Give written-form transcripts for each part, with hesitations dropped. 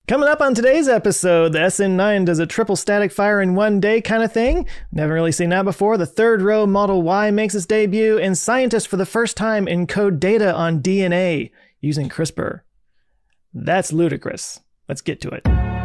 Coming up on today's episode, the SN9 does a triple static fire in one day kind of thing. Never really seen that before. The third row Model Y makes its debut, and scientists for the first time encode data on DNA using CRISPR. That's ludicrous. Let's get to it.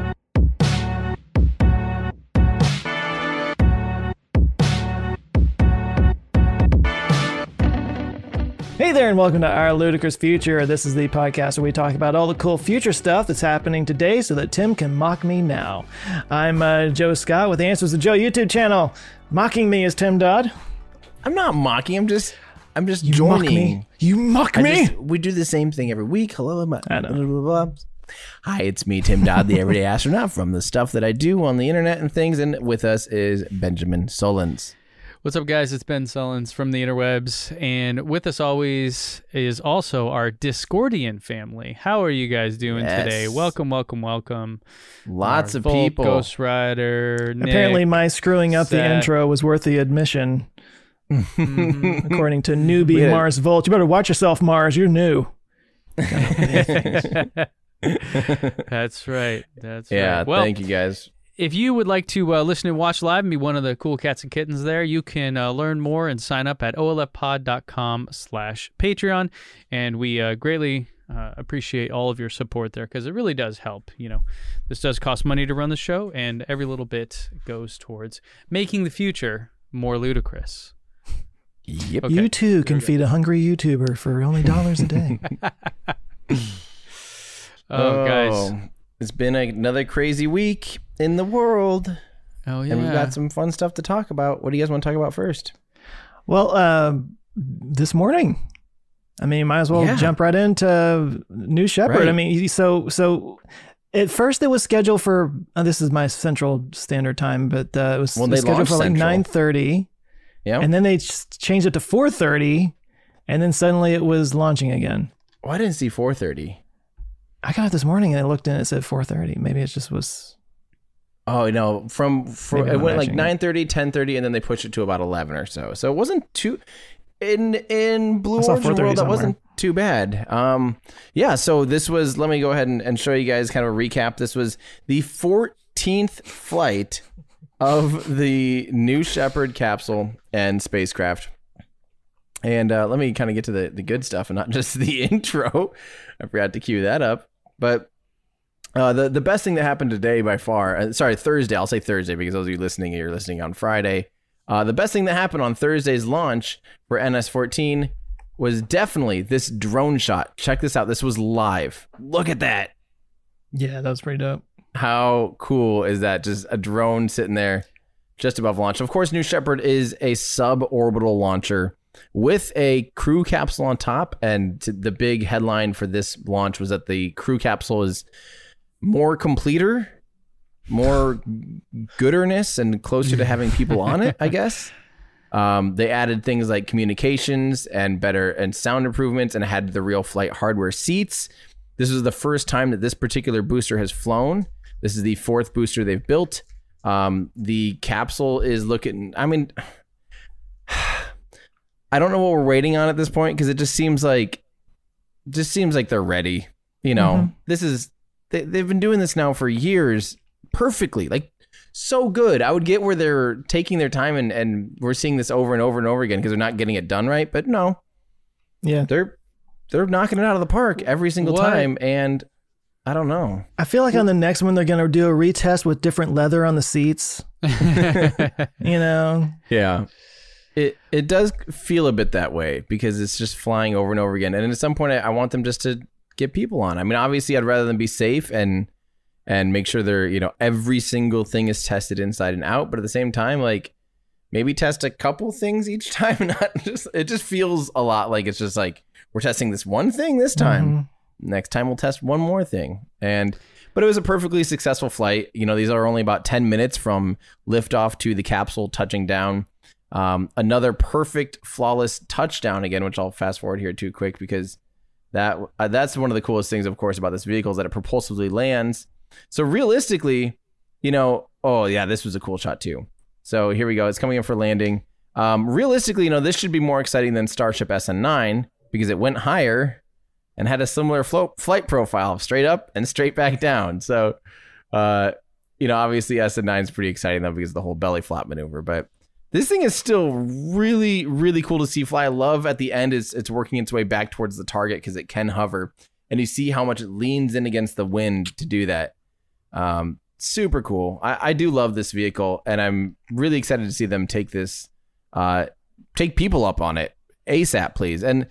Hey there, and welcome to Our Ludicrous Future. This is the podcast where we talk about all the cool future stuff that's happening today so that Tim can mock me now. I'm Joe Scott with the Answers to Joe YouTube channel. Mocking me is Tim Dodd. I'm not mocking. I'm just You joining. Mock me. You mock me? We do the same thing every week. Hello, I know. blah, blah, blah. Hi, it's me, Tim Dodd, the Everyday Astronaut, from the stuff that I do on the internet and things. And with us is Benjamin Solons. What's up, guys? It's Ben Sullins from the interwebs, and with us always is also our Discordian family. How are you guys doing today? Welcome. Lots of Volk, people. Ghost Rider, Nick, Apparently my screwing up the Zach. intro was worth the admission. According to newbie Yeah. Mars Volt. You better watch yourself, Mars. You're new. That's right. Yeah, right. Well, thank you, guys. if you would like to listen and watch live and be one of the cool cats and kittens there, you can learn more and sign up at olfpod.com/Patreon. And we greatly appreciate all of your support there because it really does help. You know, this does cost money to run the show, and every little bit goes towards making the future more ludicrous. Yep. Okay. You too can feed a hungry YouTuber for only dollars a day. Oh, guys. It's been another crazy week in the world. Oh, yeah. And we've got some fun stuff to talk about. What do you guys want to talk about first? Well, this morning, I mean, might as well jump right into New Shepard. Right. I mean, so at first it was scheduled for, this is my Central Standard Time, but it was Well, they scheduled for like launched 9:30. Yeah. And then they changed it to 4:30, and then suddenly it was launching again. I didn't see 4:30. I got it this morning and I looked and it said 4:30. Maybe it just was. Oh, no. Maybe It I'm went like matching. 9:30, 10:30, and then they pushed it to about 11 or so. So it wasn't too... In Blue I saw Origin 4:30 World, that somewhere. wasn't too bad. Yeah, so this was... Let me go ahead and show you guys kind of a recap. This was the 14th flight of the New Shepard capsule and spacecraft. And let me kind of get to the good stuff and not just the intro. I forgot to cue that up. But the best thing that happened today by far, Thursday, I'll say Thursday because those of you listening, you're listening on Friday. The best thing that happened on Thursday's launch for NS-14 was definitely this drone shot. Check this out. This was live. Look at that. Yeah, that was pretty dope. How cool is that? Just a drone sitting there just above launch. Of course, New Shepard is a suborbital launcher with a crew capsule on top. And the big headline for this launch was that the crew capsule is more completer, more gooderness, and closer to having people on it, I guess. They added things like communications and sound improvements, and had the real flight hardware seats. This is the first time that this particular booster has flown. This is the 4th booster they've built. The capsule is looking, I mean, I don't know what we're waiting on at this point because it just seems like they're ready. You know, this is, they've been doing this now for years perfectly, like so good. I would get where they're taking their time and we're seeing this over and over and over again because they're not getting it done right. But no, Yeah. they're knocking it out of the park every single time. And I don't know. I feel like on the next one, they're going to do a retest with different leather on the seats. You know? Yeah. It does feel a bit that way because it's just flying over and over again. And at some point, I want them just to get people on. I mean, obviously, I'd rather them be safe and make sure they're, you know, every single thing is tested inside and out. But at the same time, like, maybe test a couple things each time. It just feels a lot like it's just like, we're testing this one thing this time. Next time we'll test one more thing. But it was a perfectly successful flight. You know, these are only about 10 minutes from liftoff to the capsule touching down. Another perfect, flawless touchdown again, which I'll fast forward here too quick because that's one of the coolest things, of course, about this vehicle is that it propulsively lands. So realistically, you know, oh yeah, this was a cool shot too. So here we go. It's coming in for landing. Realistically, you know, this should be more exciting than Starship SN9 because it went higher and had a similar flight profile, straight up and straight back down. So, obviously SN9 is pretty exciting though because of the whole belly flop maneuver. But this thing is still really, really cool to see fly. I love at the end it's working its way back towards the target because it can hover, and you see how much it leans in against the wind to do that. Super cool. I do love this vehicle, and I'm really excited to see them take this, take people up on it ASAP, please. And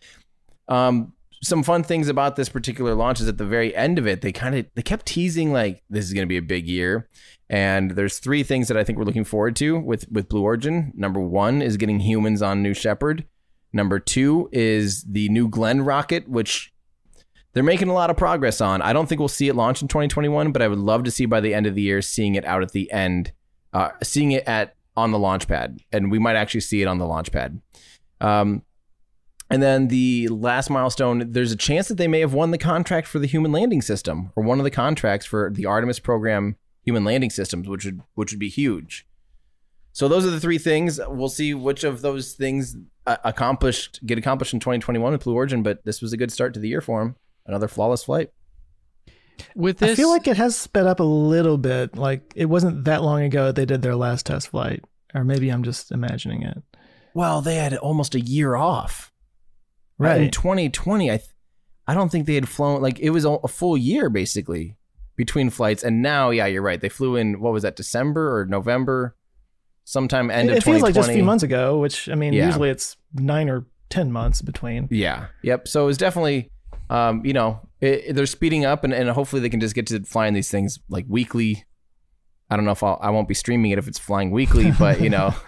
some fun things about this particular launch is at the very end of it, they kept teasing like this is going to be a big year. And there's 3 things that I think we're looking forward to with Blue Origin. Number 1 is getting humans on New Shepard. Number 2 is the New Glenn rocket, which they're making a lot of progress on. I don't think we'll see it launch in 2021, but I would love to see by the end of the year, seeing it out at the end, seeing it on the launch pad. And we might actually see it on the launch pad. And then the last milestone, there's a chance that they may have won the contract for the human landing system, or one of the contracts for the Artemis program human landing systems, which would be huge. So those are the 3 things. We'll see which of those things get accomplished in 2021 with Blue Origin, but this was a good start to the year for them. Another flawless flight. With this, I feel like it has sped up a little bit. Like it wasn't that long ago that they did their last test flight, or maybe I'm just imagining it. Well, they had almost a year off. Right. In 2020, I don't think they had flown, like it was a full year basically between flights. And now, yeah, you're right. They flew in, what was that, December or November? Sometime end of 2020. It feels like just a few months ago, which, I mean, Yeah. usually it's 9 or 10 months between. Yeah. Yep. So it was definitely, they're speeding up, and hopefully they can just get to flying these things like weekly. I don't know if I won't be streaming it if it's flying weekly, but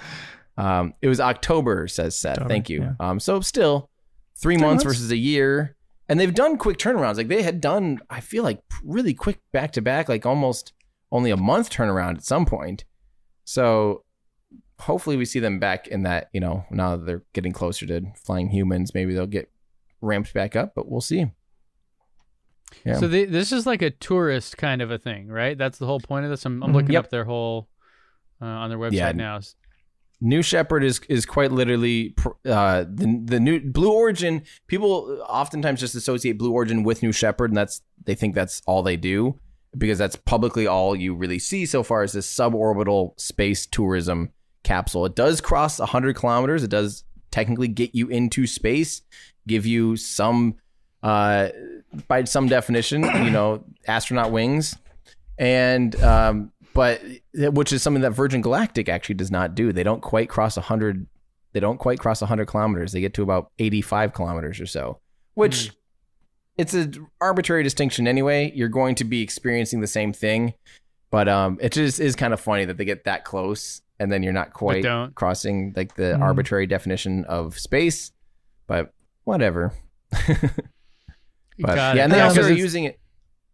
it was October, says Seth. October, Thank you. yeah. So still 3 months months? versus a year, and they've done quick turnarounds. Like they had done, I feel like really quick back to back, like almost only a month turnaround at some point. So hopefully we see them back in that, now that they're getting closer to flying humans, maybe they'll get ramped back up, but we'll see. Yeah. So this is like a tourist kind of a thing, right? That's the whole point of this. I'm looking Yep. up their whole on their website Yeah. now. New Shepard is quite literally the new Blue Origin. People oftentimes just associate Blue Origin with New Shepard, and they think that's all they do, because that's publicly all you really see so far is this suborbital space tourism capsule. It does cross 100 kilometers. It does technically get you into space, give you some, by some definition, astronaut wings, and but which is something that Virgin Galactic actually does not do. They don't quite cross 100. They don't quite cross 100 kilometers. They get to about 85 kilometers or so, which it's an arbitrary distinction anyway. You're going to be experiencing the same thing, but it just is kind of funny that they get that close and then you're not quite crossing like the arbitrary definition of space. But whatever. But yeah, and they also are using it.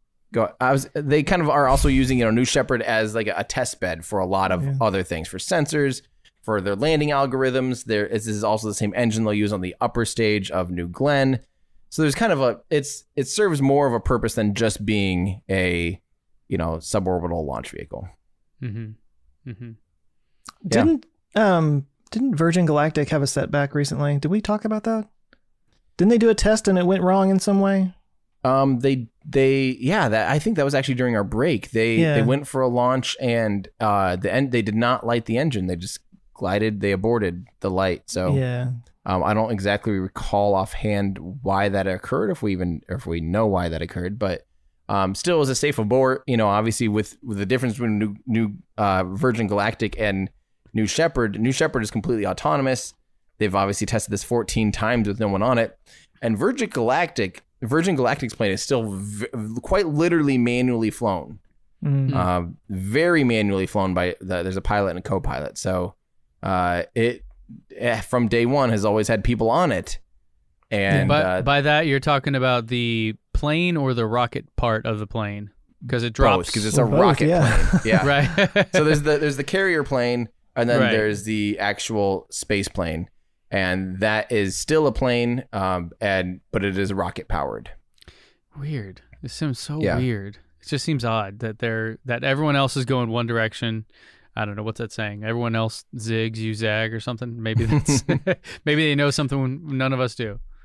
They kind of are also using, New Shepard as like a test bed for a lot of other things, for sensors, for their landing algorithms. This is also the same engine they'll use on the upper stage of New Glenn. So there's kind of it serves more of a purpose than just being a, suborbital launch vehicle. Mm-hmm. Mm-hmm. Didn't Virgin Galactic have a setback recently? Did we talk about that? Didn't they do a test and it went wrong in some way? I think that was actually during our break. They went for a launch and they did not light the engine. They just glided. They aborted the light. So I don't exactly recall offhand why that occurred, if we know why that occurred, but still it was a safe abort. Obviously with the difference between new Virgin Galactic and New Shepard. New Shepard is completely autonomous. They've obviously tested this 14 times with no one on it, and Virgin Galactic's plane is still quite literally manually flown. Mm-hmm. Very manually flown by there's a pilot and a co-pilot. So it from day one has always had people on it. And by that you're talking about the plane or the rocket part of the plane, because it drops, because it's a rocket plane. Yeah, right. So there's the carrier plane, and then there's the actual space plane. And that is still a plane, but it is rocket powered. Weird. This seems so weird. It just seems odd that everyone else is going one direction. I don't know, what's that saying? Everyone else zigs, you zag, or something. Maybe that's maybe they know something none of us do.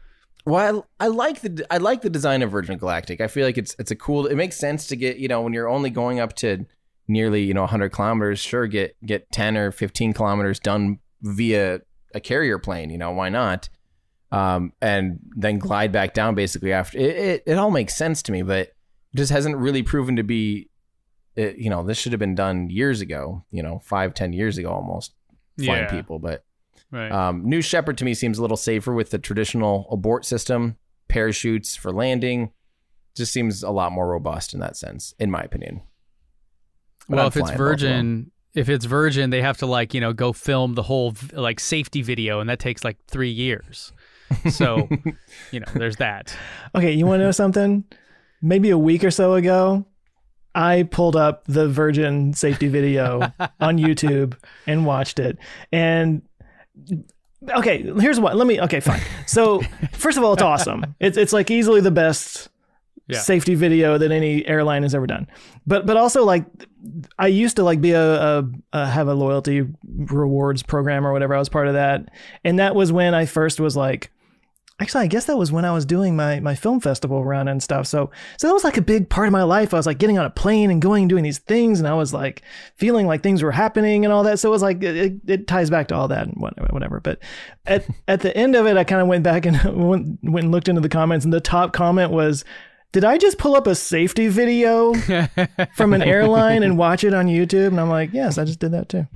Well, I like the design of Virgin Galactic. I feel like it's a cool. It makes sense to get, when you're only going up to nearly 100 kilometers. Sure, get 10 or 15 kilometers done via a carrier plane. Why not? And then glide back down basically after. It all makes sense to me, but it just hasn't really proven to be. This should have been done years ago. 5-10 years ago almost. Flying people, but. Right. New Shepard to me seems a little safer with the traditional abort system, parachutes for landing. Just seems a lot more robust in that sense, in my opinion. But well, if it's Virgin, they have to go film the whole safety video, and that takes 3 years. So, there's that. Okay, you want to know something? Maybe a week or so ago, I pulled up the Virgin safety video on YouTube and watched it, and. Okay, here's what. Okay, fine. So, first of all, it's awesome. It's easily the best safety video that any airline has ever done. But also I used to be have a loyalty rewards program or whatever. I was part of that, and that was when I first was actually, I guess that was when I was doing my film festival run and stuff. So that was a big part of my life. I was getting on a plane and going and doing these things, and I was feeling like things were happening and all that. So it was it ties back to all that and whatever. But at the end of it, I kind of went back and went and looked into the comments, and the top comment was, "Did I just pull up a safety video from an airline and watch it on YouTube?" And I'm like, yes, I just did that too.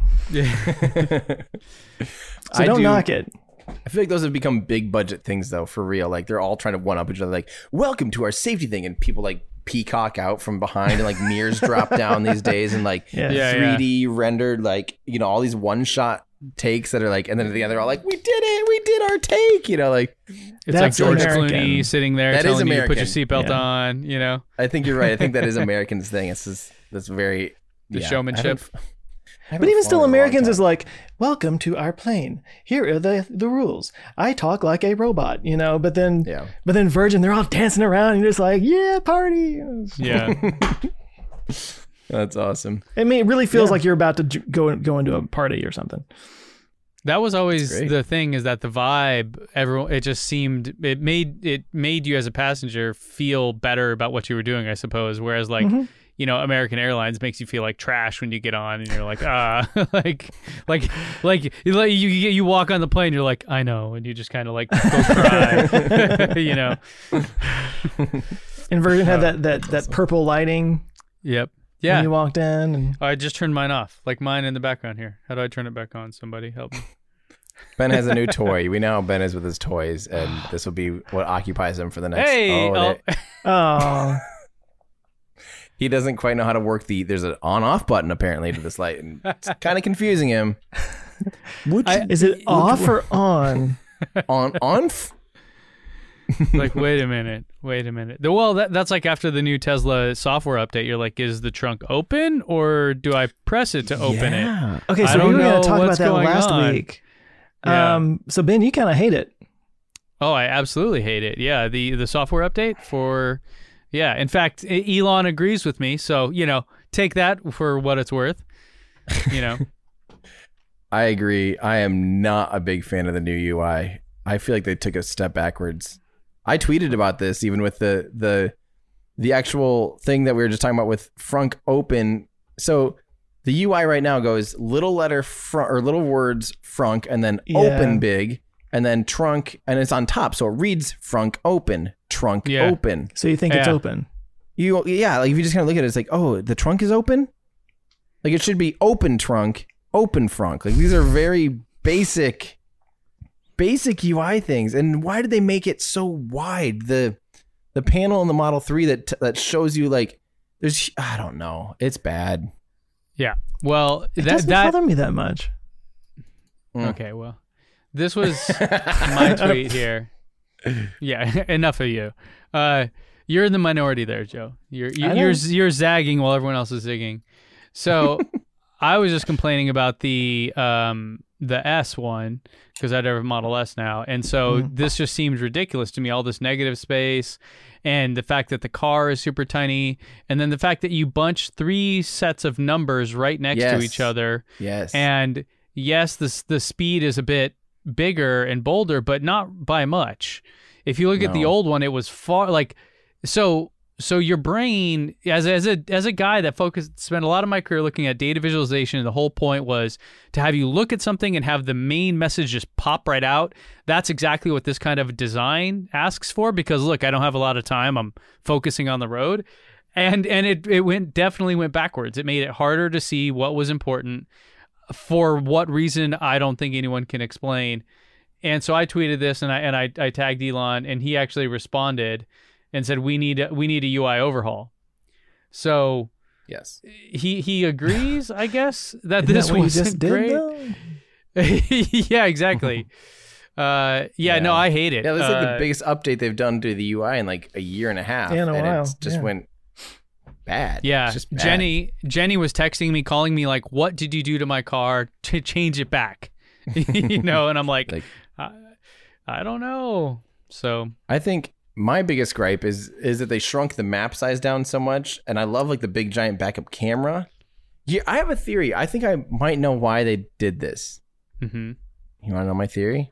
So don't knock it. I feel like those have become big budget things though, for real. They're all trying to one up each other. Welcome to our safety thing, and people peacock out from behind, and mirrors drop down these days, and 3D rendered all these one shot takes that are and then at the end they're all we did it, we did our take, It's George American. Clooney sitting there that telling you to put your American. seatbelt on. I think you're right. I think that is American's thing. That's very The showmanship. But even still, Americans is welcome to our plane. Here are the rules. I talk like a robot, But then, Virgin, they're all dancing around and you're just yeah, party. Yeah, that's awesome. I mean, it really feels like you're about to go into a party or something. that was always the thing. Is that the vibe? It just seemed it made you as a passenger feel better about what you were doing, I suppose. Whereas American Airlines makes you feel like trash when you get on, and you're you walk on the plane, you're I know, and you just kind of go cry, And Virgin had that awesome. Purple lighting. Yep. Yeah. When you walked in, and I just turned mine off, mine in the background here. How do I turn it back on? Somebody help me. Ben has a new toy. We know how Ben is with his toys, and this will be what occupies him for the next. Hey. Oh. He doesn't quite know how to work there's an on-off button apparently to this light, and it's kind of confusing him. Is it off or on? On? Wait a minute. Well, that's after the new Tesla software update. You're is the trunk open, or do I press it to open it? Okay, so we were going to talk about that last week. Yeah. So Ben, you kind of hate it. Oh, I absolutely hate it. Yeah, the software update for... Yeah, in fact, Elon agrees with me, so, take that for what it's worth, I agree. I am not a big fan of the new UI. I feel like they took a step backwards. I tweeted about this, even with the actual thing that we were just talking about with Frunk Open. So the UI right now goes little letter front, or little words Frunk, and then open big, and then trunk, and it's on top, so it reads Frunk Open. Trunk open. So you think it's open? If you just kind of look at it, it's oh, the trunk is open. It should be open trunk, open frunk. These are very basic UI things. And why did they make it so wide? The panel in the Model 3 that shows you there's, I don't know, it's bad. Yeah. Well, it doesn't bother me that much. Okay. Well, this was my tweet here. Yeah, enough of you. You're in the minority there, Joe. You're zagging while everyone else is zigging. So I was just complaining about the S one because I have a Model S now, and so this just seemed ridiculous to me. All this negative space, and the fact that the car is super tiny, and then the fact that you bunch 3 sets of numbers right next to each other. Yes. And yes, the speed is a bit bigger and bolder, but not by much. If you look at the No. old one, it was far like so. So your brain, as a guy that spent a lot of my career looking at data visualization, the whole point was to have you look at something and have the main message just pop right out. That's exactly what this kind of design asks for. Because look, I don't have a lot of time. I'm focusing on the road, and it definitely went backwards. It made it harder to see what was important. For what reason, I don't think anyone can explain. And so I tweeted this and I tagged Elon, and he actually responded and said we need a UI overhaul. So Yes. he agrees, I guess, that Isn't this that what you wasn't just did, great. though? Yeah, exactly. No, I hate it. Yeah, that's like the biggest update they've done to the UI in like a year and a half. Yeah, in a and while, it's just yeah. went bad. Yeah, It's just bad. Jenny was texting me, calling me like, "What did you do to my car to change it back?" And I'm like, I don't know. So I think my biggest gripe is that they shrunk the map size down so much, and I love like the big giant backup camera. Yeah, I have a theory. I think I might know why they did this. mhm. You want to know my theory?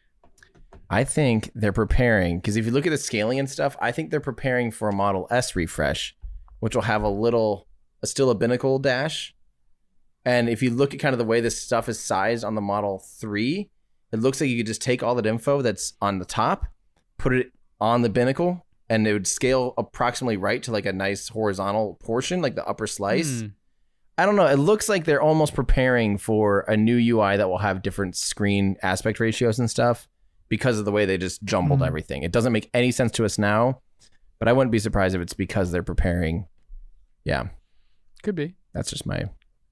I think they're preparing, because if you look at the scaling and stuff, I think they're preparing for a Model S refresh, which will have still a binnacle dash. And if you look at kind of the way this stuff is sized on the Model 3, it looks like you could just take all that info that's on the top, put it on the binnacle, and it would scale approximately right to like a nice horizontal portion, like the upper slice. I don't know. It looks like they're almost preparing for a new UI that will have different screen aspect ratios and stuff because of the way they just jumbled everything. It doesn't make any sense to us now, but I wouldn't be surprised if it's because they're preparing. Yeah, Could be. that's just my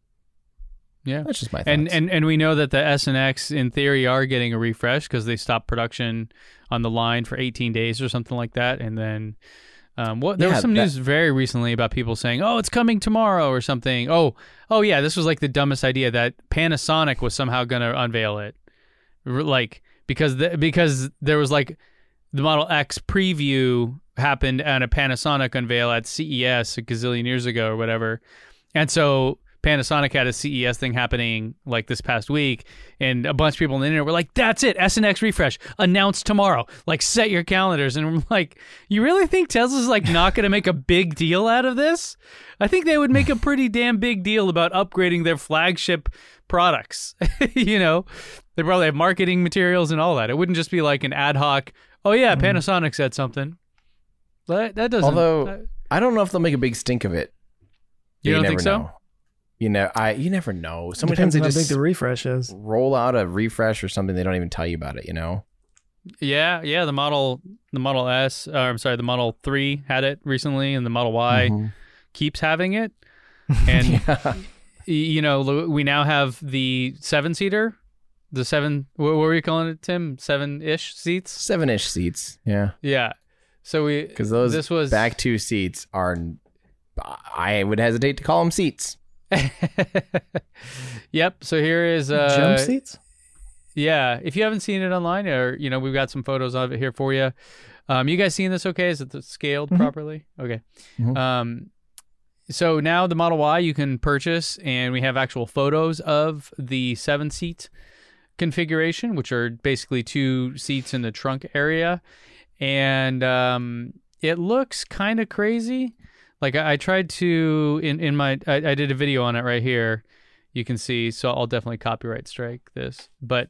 Yeah. thoughts. And we know that the S and X in theory are getting a refresh because they stopped production on the line for 18 days or something like that, and then there was some news very recently about people saying, "Oh, it's coming tomorrow" or something. Oh yeah, this was like the dumbest idea that Panasonic was somehow going to unveil it, like because there was like the Model X preview happened at a Panasonic unveil at CES a gazillion years ago or whatever, and so Panasonic had a CES thing happening like this past week, and a bunch of people on the internet were like, "That's it, S and X refresh announced tomorrow. Like, set your calendars." And I'm like, "You really think Tesla's like not going to make a big deal out of this? I think they would make a pretty damn big deal about upgrading their flagship products. They probably have marketing materials and all that. It wouldn't just be like an ad hoc. Oh yeah, Panasonic said something. But that doesn't. Although I don't know if they'll make a big stink of it. You don't think never so? know. You never know. Sometimes Depends they on how big just the refresh is. roll out a refresh or something. They don't even tell you about it. Yeah. The Model S. I'm sorry, the Model 3 had it recently, and the Model Y keeps having it. And we now have the 7-seater. The 7. What were you calling it, Tim? 7-ish seats. 7-ish seats. Yeah. Yeah. So Because this was back 2 seats are, I would hesitate to call them seats. Yep. So here is Jump seats? Yeah. If you haven't seen it online, or we've got some photos of it here for you. You guys seeing this okay? Is it scaled properly? Okay. So now the Model Y you can purchase, and we have actual photos of the 7-seat configuration, which are basically 2 seats in the trunk area. And it looks kind of crazy. Like I tried to I did a video on it right here. You can see, so I'll definitely copyright strike this, but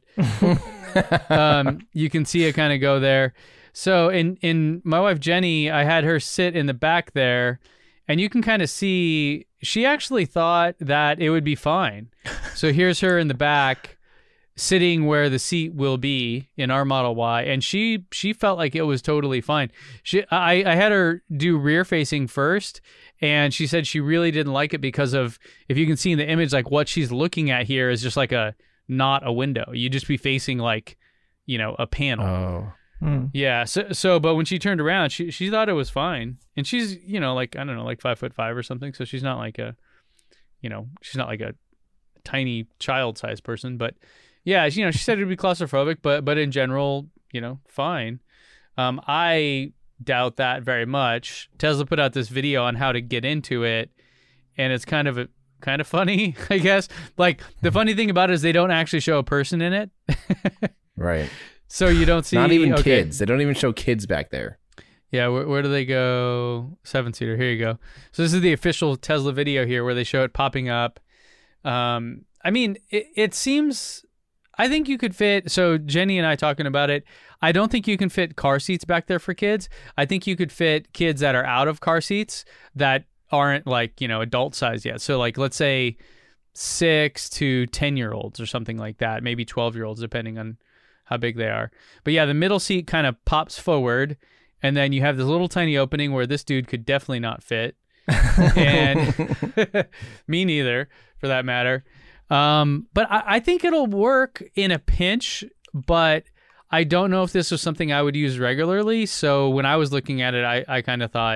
you can see it kind of go there. So in my wife Jenny, I had her sit in the back there, and you can kind of see she actually thought that it would be fine. So here's her in the back, sitting where the seat will be in our Model Y, and she felt like it was totally fine. I had her do rear facing first, and she said she really didn't like it because of, if you can see in the image, like what she's looking at here is just like not a window. You just be facing like, a panel. Oh. Yeah. So, but when she turned around, she thought it was fine, and she's like, I don't know, like 5'5" or something. So she's not like she's not like a tiny child-sized person, but. Yeah, she said it'd be claustrophobic, but in general, fine. I doubt that very much. Tesla put out this video on how to get into it, and it's kind of funny, I guess. Like, the funny thing about it is they don't actually show a person in it. Right. So you don't see Not even okay. kids. They don't even show kids back there. Yeah, where do they go? 7-seater. Here you go. So this is the official Tesla video here where they show it popping up. I mean, it seems. I think you could fit. So Jenny and I talking about it. I don't think you can fit car seats back there for kids. I think you could fit kids that are out of car seats that aren't like adult size yet. So like let's say 6 to 10-year-olds or something like that. Maybe 12-year-olds depending on how big they are. But yeah, the middle seat kind of pops forward. And then you have this little tiny opening where this dude could definitely not fit. And me neither, for that matter. But I think it'll work in a pinch, but I don't know if this was something I would use regularly. So when I was looking at it, I kind of thought,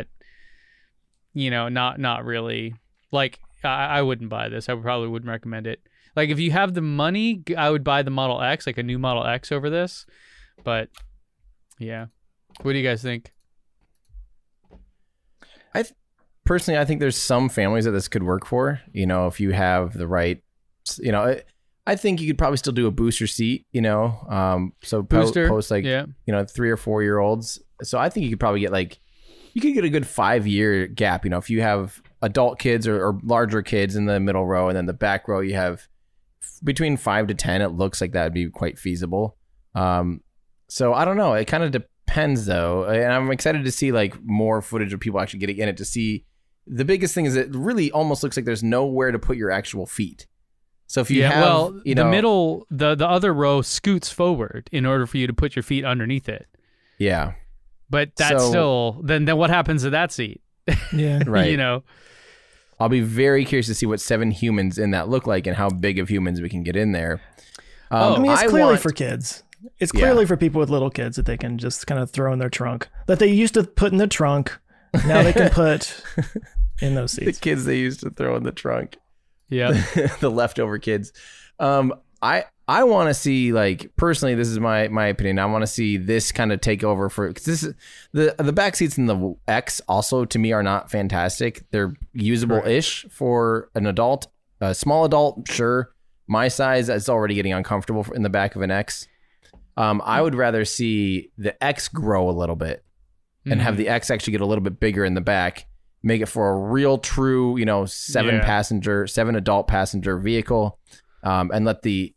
not really. Like, I wouldn't buy this. I probably wouldn't recommend it. Like, if you have the money, I would buy the Model X, like a new Model X over this. But, yeah. What do you guys think? Personally, I think there's some families that this could work for. If you have the right, I think you could probably still do a booster seat. So Booster, post like 3 or 4 year olds. So I think you could probably get you could get a good 5-year gap. If you have adult kids or larger kids in the middle row, and then the back row you have between 5 to 10. It looks like that would be quite feasible. So I don't know. It kind of depends though, and I'm excited to see more footage of people actually getting in it to see. The biggest thing is it really almost looks like there's nowhere to put your actual feet. So if you have, the middle, the other row scoots forward in order for you to put your feet underneath it. Yeah, but that's still then what happens to that seat? Yeah, right. I'll be very curious to see what 7 humans in that look like and how big of humans we can get in there. I mean, it's clearly for kids. It's clearly for people with little kids that they can just kind of throw in their trunk that they used to put in the trunk. Now they can put in those seats. The kids they used to throw in the trunk. Yeah. The leftover kids. I want to see, personally, this is my opinion. I want to see this kind of take over because this is the back seats in the X also to me are not fantastic. They're usable-ish for an adult, a small adult. Sure. My size is already getting uncomfortable in the back of an X. I would rather see the X grow a little bit and have the X actually get a little bit bigger in the back, make it for a real true, 7 adult passenger vehicle, and let the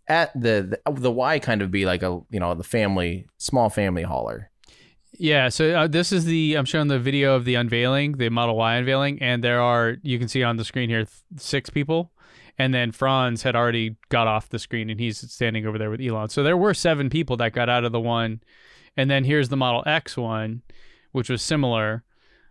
Y kind of be like the small family hauler. Yeah. So this is I'm showing the video of the unveiling, the Model Y unveiling, and you can see on the screen here 6 people. And then Franz had already got off the screen, and he's standing over there with Elon. So there were 7 people that got out of the one. And then here's the Model X one, which was similar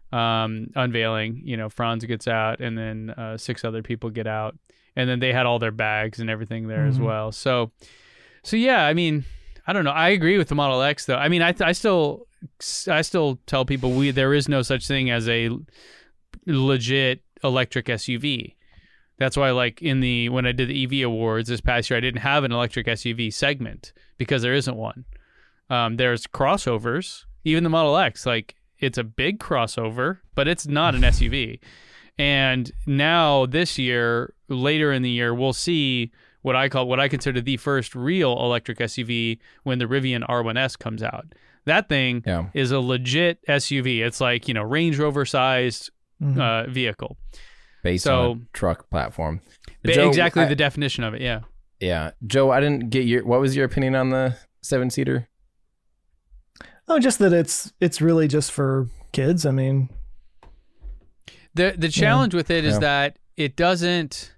unveiling. Franz gets out, and then 6 other people get out. And then they had all their bags and everything there as well. So yeah, I mean, I don't know. I agree with the Model X, though. I mean, I still tell people there is no such thing as a legit electric SUV. That's why, when I did the EV Awards this past year, I didn't have an electric SUV segment because there isn't one. There's crossovers. Even the Model X, it's a big crossover, but it's not an SUV. And now this year, later in the year, we'll see what I consider the first real electric SUV when the Rivian R1S comes out. That thing is a legit SUV. It's Range Rover sized vehicle. Based on a truck platform. Joe, exactly the definition of it, yeah. Yeah. Joe, I didn't get what was your opinion on the 7-seater? Oh, just that it's really just for kids. I mean, the challenge with it is that it doesn't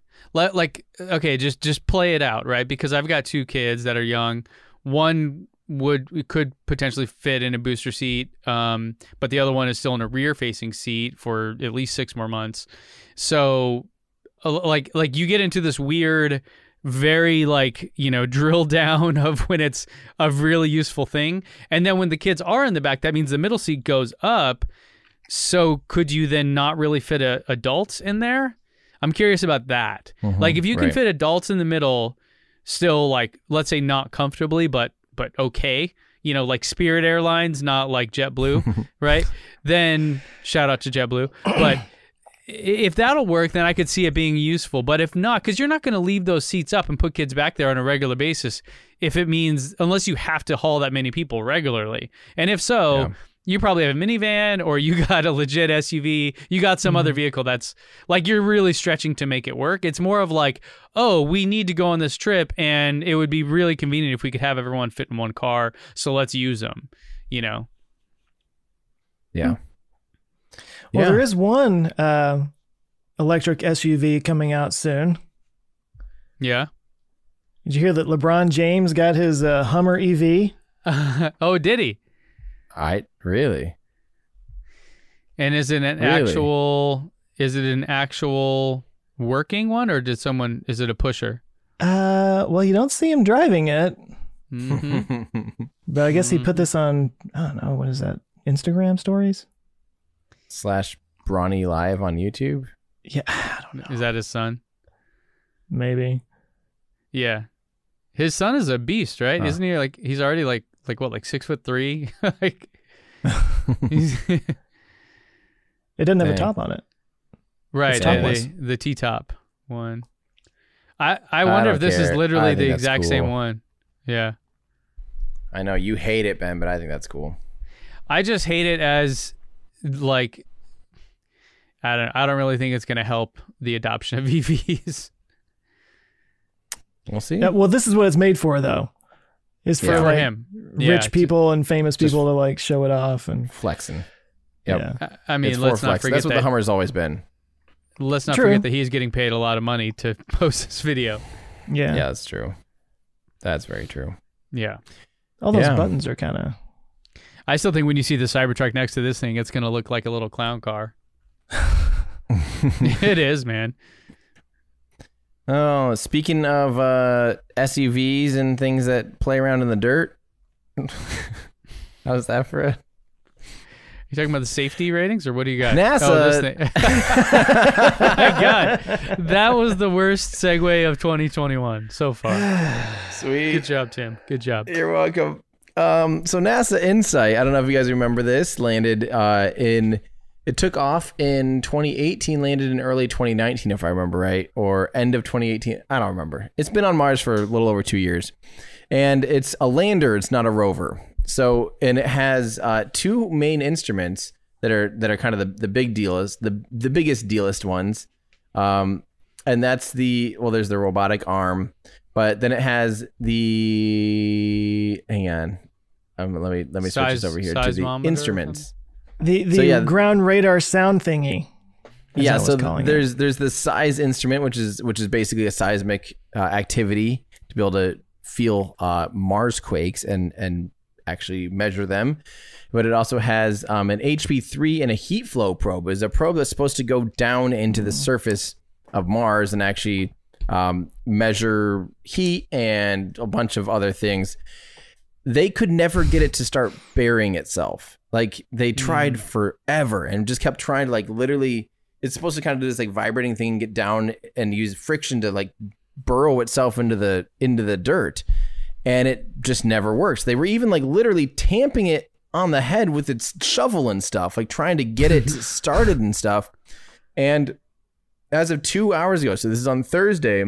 just play it out, right? Because I've got 2 kids that are young. One could potentially fit in a booster seat, but the other one is still in a rear-facing seat for at least 6 more months. So, you get into this weird, very drill down of when it's a really useful thing, and then when the kids are in the back, that means the middle seat goes up. So, could you then not really fit adults in there? I'm curious about that. If you can fit adults in the middle, still let's say not comfortably, but okay, like Spirit Airlines, not like JetBlue, right? Then shout out to JetBlue. But if that'll work, then I could see it being useful. But if not, because you're not going to leave those seats up and put kids back there on a regular basis if it means, unless you have to haul that many people regularly. And if so, you probably have a minivan or you got a legit SUV. You got some other vehicle that's like you're really stretching to make it work. It's more of like, oh, we need to go on this trip and it would be really convenient if we could have everyone fit in one car. So let's use them, you know? Yeah. Well, there is one electric SUV coming out soon. Yeah. Did you hear that LeBron James got his Hummer EV? Oh, did he? Really? And is it an actual working one, or is it a pusher? Well, you don't see him driving it. Mm-hmm. But I guess he put this on, I don't know, what is that? Instagram stories? / Bronny Live on YouTube? Yeah, I don't know. Is that his son? Maybe. Yeah. His son is a beast, right? Isn't he he's already like 6'3"? Like it doesn't have a top on it. Right, the T-top one. I wonder if this is literally the exact same one. Yeah. I know you hate it, Ben, but I think that's cool. I just hate it as like I don't really think it's going to help the adoption of EVs. We'll see. Yeah, well, this is what it's made for, though. It's for like him. Rich people and famous people to like show it off and flexing. Yep. Yeah. I mean, it's let's not forget that's what the Hummer's always been. Let's not forget that he's getting paid a lot of money to post this video. Yeah. Yeah, that's true. That's very true. Yeah. All those buttons are kind of... I still think when you see the Cybertruck next to this thing, it's going to look like a little clown car. It is, man. Oh, speaking of SUVs and things that play around in the dirt, how's that for it? You talking about the safety ratings, or what do you got? NASA. Oh, this thing. My God, that was the worst segue of 2021 so far. Sweet. Good job, Tim. Good job. You're welcome. So NASA InSight, I don't know if you guys remember this, landed it took off in 2018, landed in early 2019, if I remember right, or end of 2018. I don't remember. It's been on Mars for a little over 2 years, and it's a lander. It's not a rover. So, and it has two main instruments that are kind of the big dealest, the biggest dealest ones, and that's there's the robotic arm, but then it has the hang on, let me switch this over here to the instruments. The ground radar sound thingy. Yeah, so there's the size instrument, which is basically a seismic activity to be able to feel Mars quakes and actually measure them. But it also has an HP3 and a heat flow probe. It's a probe that's supposed to go down into the surface of Mars and actually measure heat and a bunch of other things. They could never get it to start burying itself. Like they tried forever and just kept trying to like literally, it's supposed to kind of do this like vibrating thing and get down and use friction to like burrow itself into the dirt. And it just never works. They were even like literally tamping it on the head with its shovel and stuff, like trying to get it started and stuff. And as of 2 hours ago, so this is on Thursday,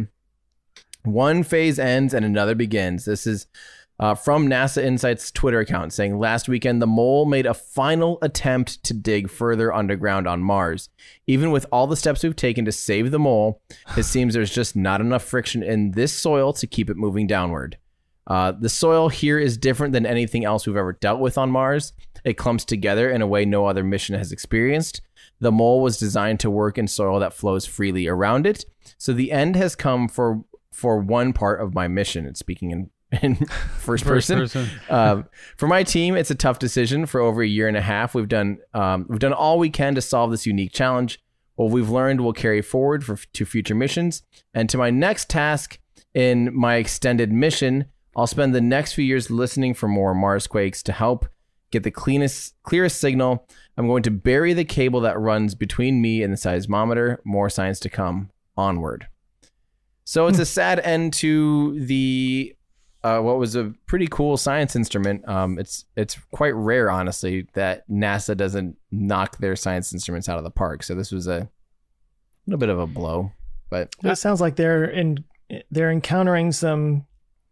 one phase ends and another begins. This is from NASA InSight's Twitter account saying, last weekend, the mole made a final attempt to dig further underground on Mars. Even with all the steps we've taken to save the mole, it seems there's just not enough friction in this soil to keep it moving downward. The soil here is different than anything else we've ever dealt with on Mars. It clumps together in a way no other mission has experienced. The mole was designed to work in soil that flows freely around it. So the end has come for one part of my mission. It's speaking in first person. For my team, it's a tough decision. For over a year and a half, we've done all we can to solve this unique challenge. What we've learned will carry forward to future missions. And to my next task in my extended mission, I'll spend the next few years listening for more Mars quakes to help get the clearest signal. I'm going to bury the cable that runs between me and the seismometer. More science to come. Onward. So it's a sad end to the what was a pretty cool science instrument. It's quite rare, honestly, that NASA doesn't knock their science instruments out of the park. So this was a little bit of a blow, but It sounds like they're encountering some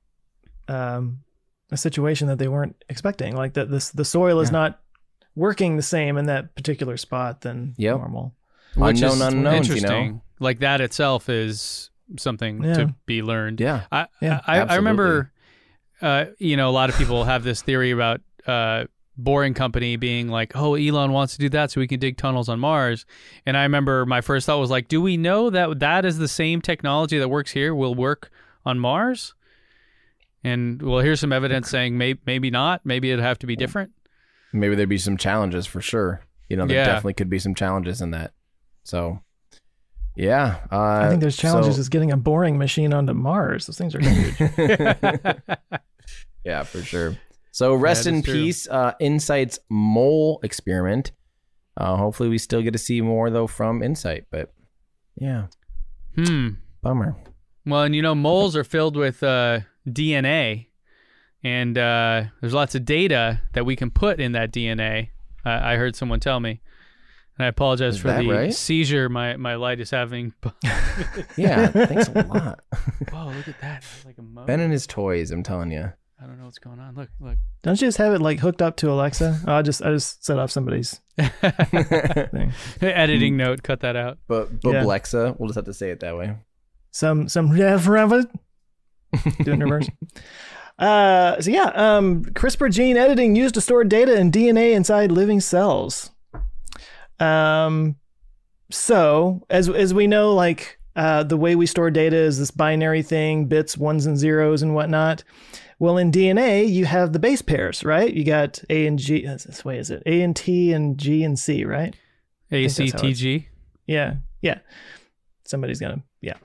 a situation that they weren't expecting, like that the soil is not working the same in that particular spot than normal. Which unknown is unknowns, interesting. Like that itself is something to be learned. Yeah. I remember, a lot of people have this theory about Boring Company being like, oh, Elon wants to do that so we can dig tunnels on Mars. And I remember my first thought was like, do we know that is the same technology that works here will work on Mars? And well, here's some evidence saying maybe not. Maybe it'd have to be different. Maybe there'd be some challenges for sure. There definitely could be some challenges in that. So, yeah. I think there's challenges is getting a boring machine onto Mars. Those things are huge. Yeah, for sure. So rest in peace, Insight's mole experiment. Hopefully we still get to see more, though, from Insight. But, yeah. Bummer. Well, and moles are filled with DNA. And there's lots of data that we can put in that DNA. I heard someone tell me. And I apologize for the seizure my light is having. Yeah, thanks a lot. Whoa, look at that. It's like a motor. Ben and his toys, I'm telling you. I don't know what's going on. Look. Don't you just have it like hooked up to Alexa? Oh, I just set off somebody's thing. Editing note, cut that out. But Alexa, we'll just have to say it that way. Some do it in reverse. CRISPR gene editing used to store data and DNA inside living cells. So as we know, like the way we store data is this binary thing, bits, ones and zeros and whatnot. Well, in DNA, you have the base pairs, right? You got A and G. This way is it A and T and G and C, right? A C T G. Yeah. Somebody's gonna.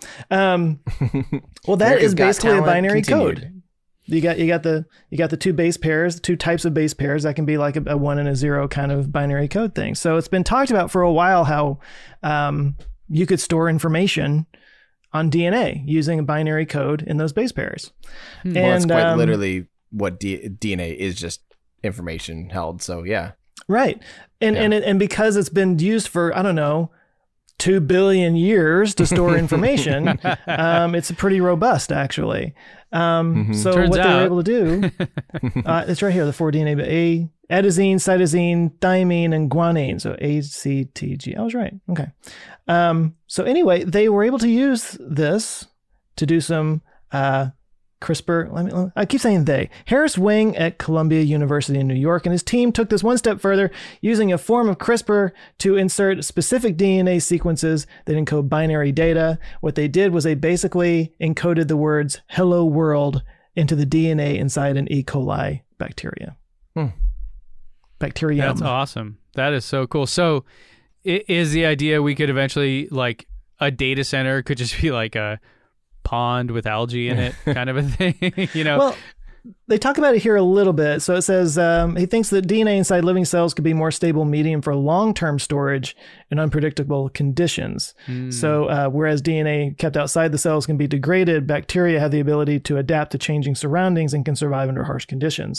Well, that is basically a binary code. You got the two base pairs, two types of base pairs that can be like a 1 and a 0 kind of binary code thing. So it's been talked about for a while how you could store information on DNA using a binary code in those base pairs. Well, that's quite literally what DNA is, just information held. So yeah, right. And because it's been used for 2 billion years to store information, it's pretty robust actually. So Turns what out. they were able to do, it's right here, the 4 DNA, but adenosine, cytosine, thymine, and guanine. So ACTG. I was right. Okay. So anyway, they were able to use this to do some CRISPR. I keep saying they. Harris Wing at Columbia University in New York and his team took this one step further, using a form of CRISPR to insert specific DNA sequences that encode binary data. What they did was they basically encoded the words "Hello World" into the DNA inside an E. coli bacteria. Bacterium. That's awesome. That is so cool. So is the idea we could eventually, like, a data center could just be like a pond with algae in it kind of a thing? Well, they talk about it here a little bit. So it says he thinks that DNA inside living cells could be more stable medium for long-term storage in unpredictable conditions. So whereas DNA kept outside the cells can be degraded, bacteria have the ability to adapt to changing surroundings and can survive under harsh it'd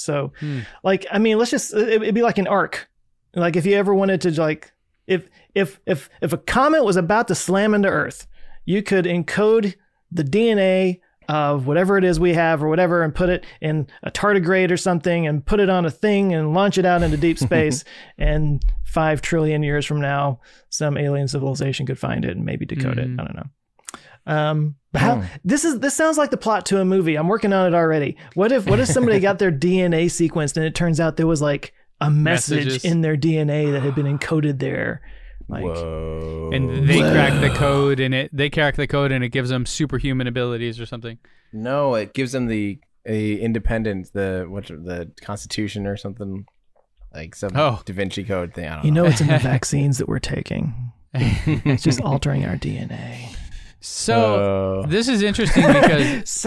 be like an arc. Like if you ever wanted to, like, if a comet was about to slam into Earth, you could encode the DNA of whatever it is we have or whatever and put it in a tardigrade or something and put it on a thing and launch it out into deep space. And 5 trillion years from now, some alien civilization could find it and maybe decode it. I don't know. This sounds like the plot to a movie. I'm working on it already. What if somebody got their DNA sequenced and it turns out there was like a message in their DNA that had been encoded there? Like, whoa. And they crack the code and it gives them superhuman abilities or something. No, it gives them the independence, the Constitution or something, like some Da Vinci Code thing. I don't know. It's in the vaccines that we're taking. It's just altering our DNA. So this is interesting because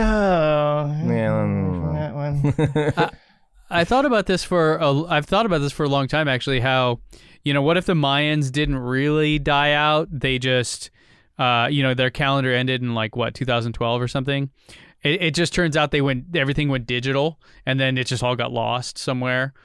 I've thought about this for a long time, actually, how, what if the Mayans didn't really die out? They just, their calendar ended in 2012 or something. It just turns out everything went digital, and then it just all got lost somewhere.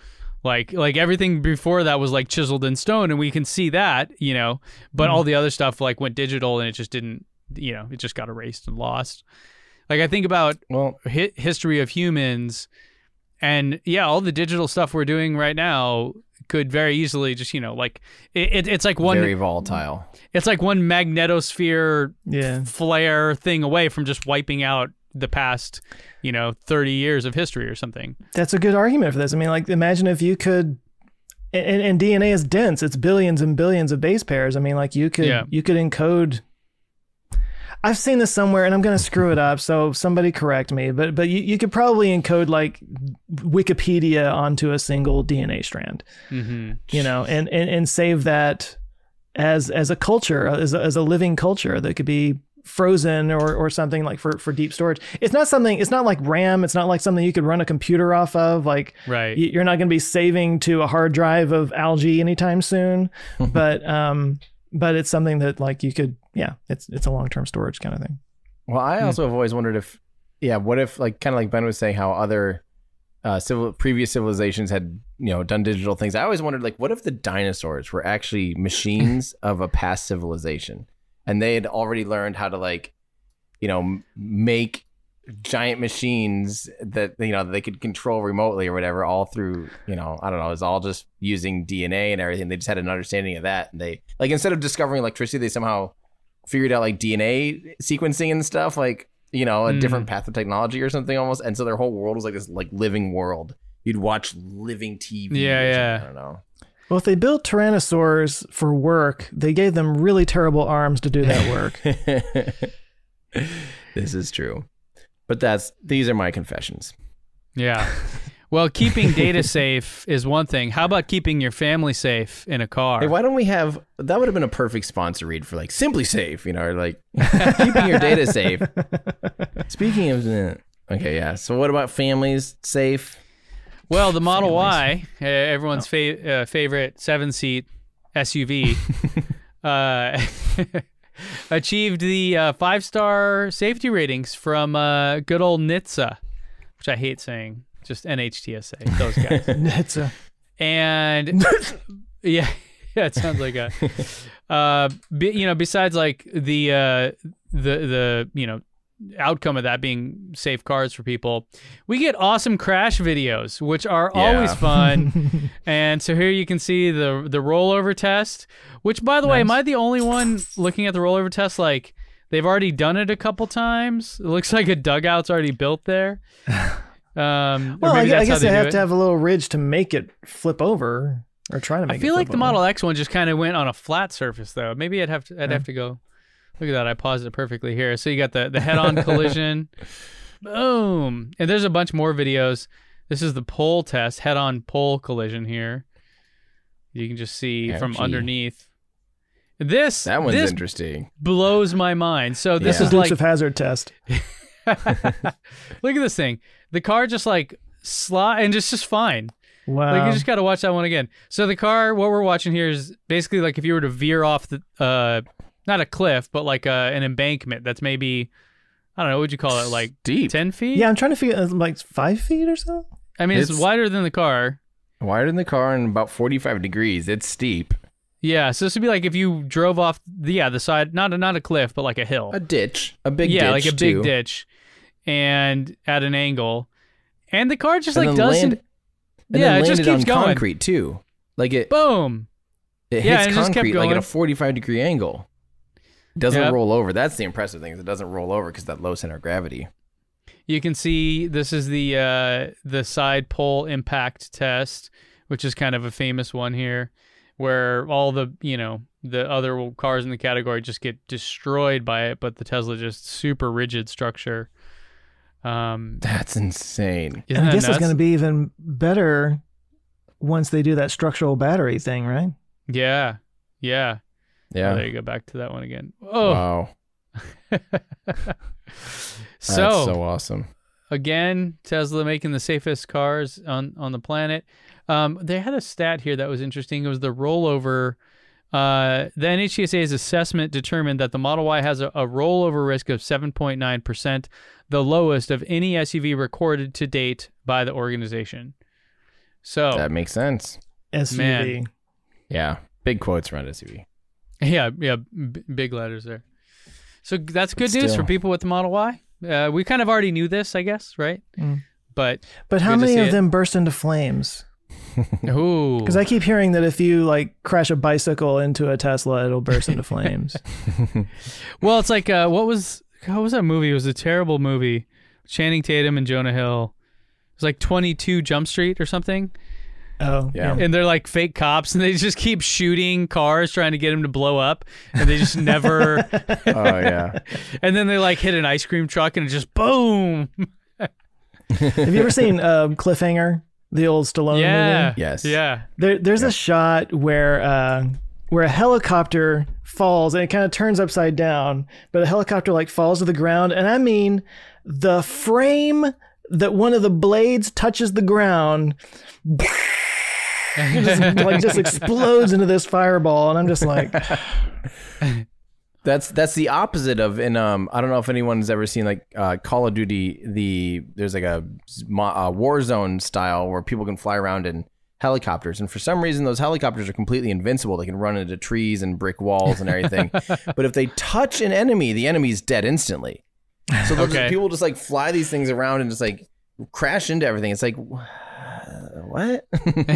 Like everything before that was like chiseled in stone, and we can see that, but all the other stuff like went digital, and it just didn't, it just got erased and lost. Like I think about history of humans, and all the digital stuff we're doing right now could very easily just, like it's like one very volatile. It's like one magnetosphere flare thing away from just wiping out the past, 30 years of history or something. That's a good argument for this. I mean, like, imagine if you could, and DNA is dense. It's billions and billions of base pairs. I mean, like, you could encode. I've seen this somewhere, and I'm going to screw it up, so somebody correct me. But you could probably encode like Wikipedia onto a single DNA strand, and save that as a culture, as a living culture that could be frozen or something, like for deep storage. It's not like RAM. It's not like something you could run a computer off of. Like, right. You're not going to be saving to a hard drive of algae anytime soon. but it's something that like you could, it's a long-term storage kind of thing. Well, I also have always wondered if, what if, like, kind of like Ben was saying, how other previous civilizations had, done digital things. I always wondered, like, what if the dinosaurs were actually machines of a past civilization? And they had already learned how to, like, make giant machines that, they could control remotely or whatever, all through, I don't know, it's all just using DNA and everything. They just had an understanding of that. And they, like, instead of discovering electricity, they somehow figured out, like, DNA sequencing and stuff, like, a different path of technology or something almost. And so their whole world was like this, like, living world. You'd watch living TV. Yeah. I don't know. Well, if they built tyrannosaurs for work, they gave them really terrible arms to do that work. This is true. But these are my confessions. Yeah. Well, keeping data safe is one thing. How about keeping your family safe in a car? Hey, why don't we have, that would have been a perfect sponsor read for, like, Simply Safe, or like keeping your data safe. Speaking of, so what about families safe? Well, the Model Y, everyone's favorite 7-seat SUV, achieved the 5-star safety ratings from good old NHTSA, which I hate saying, just NHTSA, those guys. NHTSA. And it sounds like besides like the outcome of that being safe cars for people, we get awesome crash videos, which are always fun. And so here you can see the rollover test, which, by the way, am I the only one looking at the rollover test? Like, they've already done it a couple times. It looks like a dugout's already built there. Well, I guess they have to have a little ridge to make it flip over, or try to make it flip over. I feel like the Model X one just kind of went on a flat surface, though. Maybe I'd have to go. Look at that. I paused it perfectly here. So you got the head-on collision. Boom. And there's a bunch more videos. This is the pole test, head-on pole collision here. You can just see from underneath. That one's interesting. Blows my mind. So this is Dukes like of Hazzard test. Look at this thing. The car just like slide and just fine. Wow. Like, you just got to watch that one again. So the car, what we're watching here is basically like if you were to veer off the not a cliff, but like an embankment that's maybe, I don't know, what would you call it? Like deep. 10 feet? Yeah, I'm trying to figure like 5 feet or so. I mean, it's wider than the car. Wider than the car and about 45 degrees. It's steep. Yeah, so this would be like if you drove off the side, not a cliff, but like a hill. A ditch. A big ditch. Yeah, like a big ditch. And at an angle. And the car just like doesn't... it just keeps going. Concrete too. Like it... Boom. It hits concrete like at a 45-degree angle. It doesn't roll over. That's the impressive thing, is it doesn't roll over because of that low center of gravity. You can see this is the side pole impact test, which is kind of a famous one here, where all the other cars in the category just get destroyed by it, but the Tesla just super rigid structure. That's insane. I guess it's going to be even better once they do that structural battery thing, right? Yeah. Oh, there you go. Back to that one again. Oh. Wow. So, that's so awesome. Again, Tesla making the safest cars on the planet. They had a stat here that was interesting. It was the rollover. The NHTSA's assessment determined that the Model Y has a rollover risk of 7.9%, the lowest of any SUV recorded to date by the organization. So That makes sense. SUV. Man. Yeah. Big quotes around SUV. yeah, big letters there. So that's good news Still. for people with the Model Y. We kind of already knew this, I guess, right? Mm. But But how good to many see of it. them burst into flames? Ooh, Because I keep hearing that if you like crash a bicycle into a Tesla, it'll burst into flames. well, it's like what was that movie? It was a terrible movie. Channing Tatum and Jonah Hill. It was like 22 Jump Street or something. Oh, Yeah. And they're like fake cops, and they just keep shooting cars trying to get them to blow up, and they just never. Oh, yeah. And then they like hit an ice cream truck, and it just boom. Have you ever seen Cliffhanger, the old Stallone Yeah. movie? Yes. Yeah. There's a shot where a helicopter falls and it kind of turns upside down, but a helicopter like falls to the ground, and I mean the frame that one of the blades touches the ground just explodes into this fireball, and I'm just like, That's the opposite of I don't know if anyone's ever seen like Call of Duty. There's like a Warzone style where people can fly around in helicopters, and for some reason those helicopters are completely invincible. They can run into trees and brick walls and everything. But if they touch an enemy, the enemy's dead instantly. So people just like fly these things around and just like crash into everything. It's like what?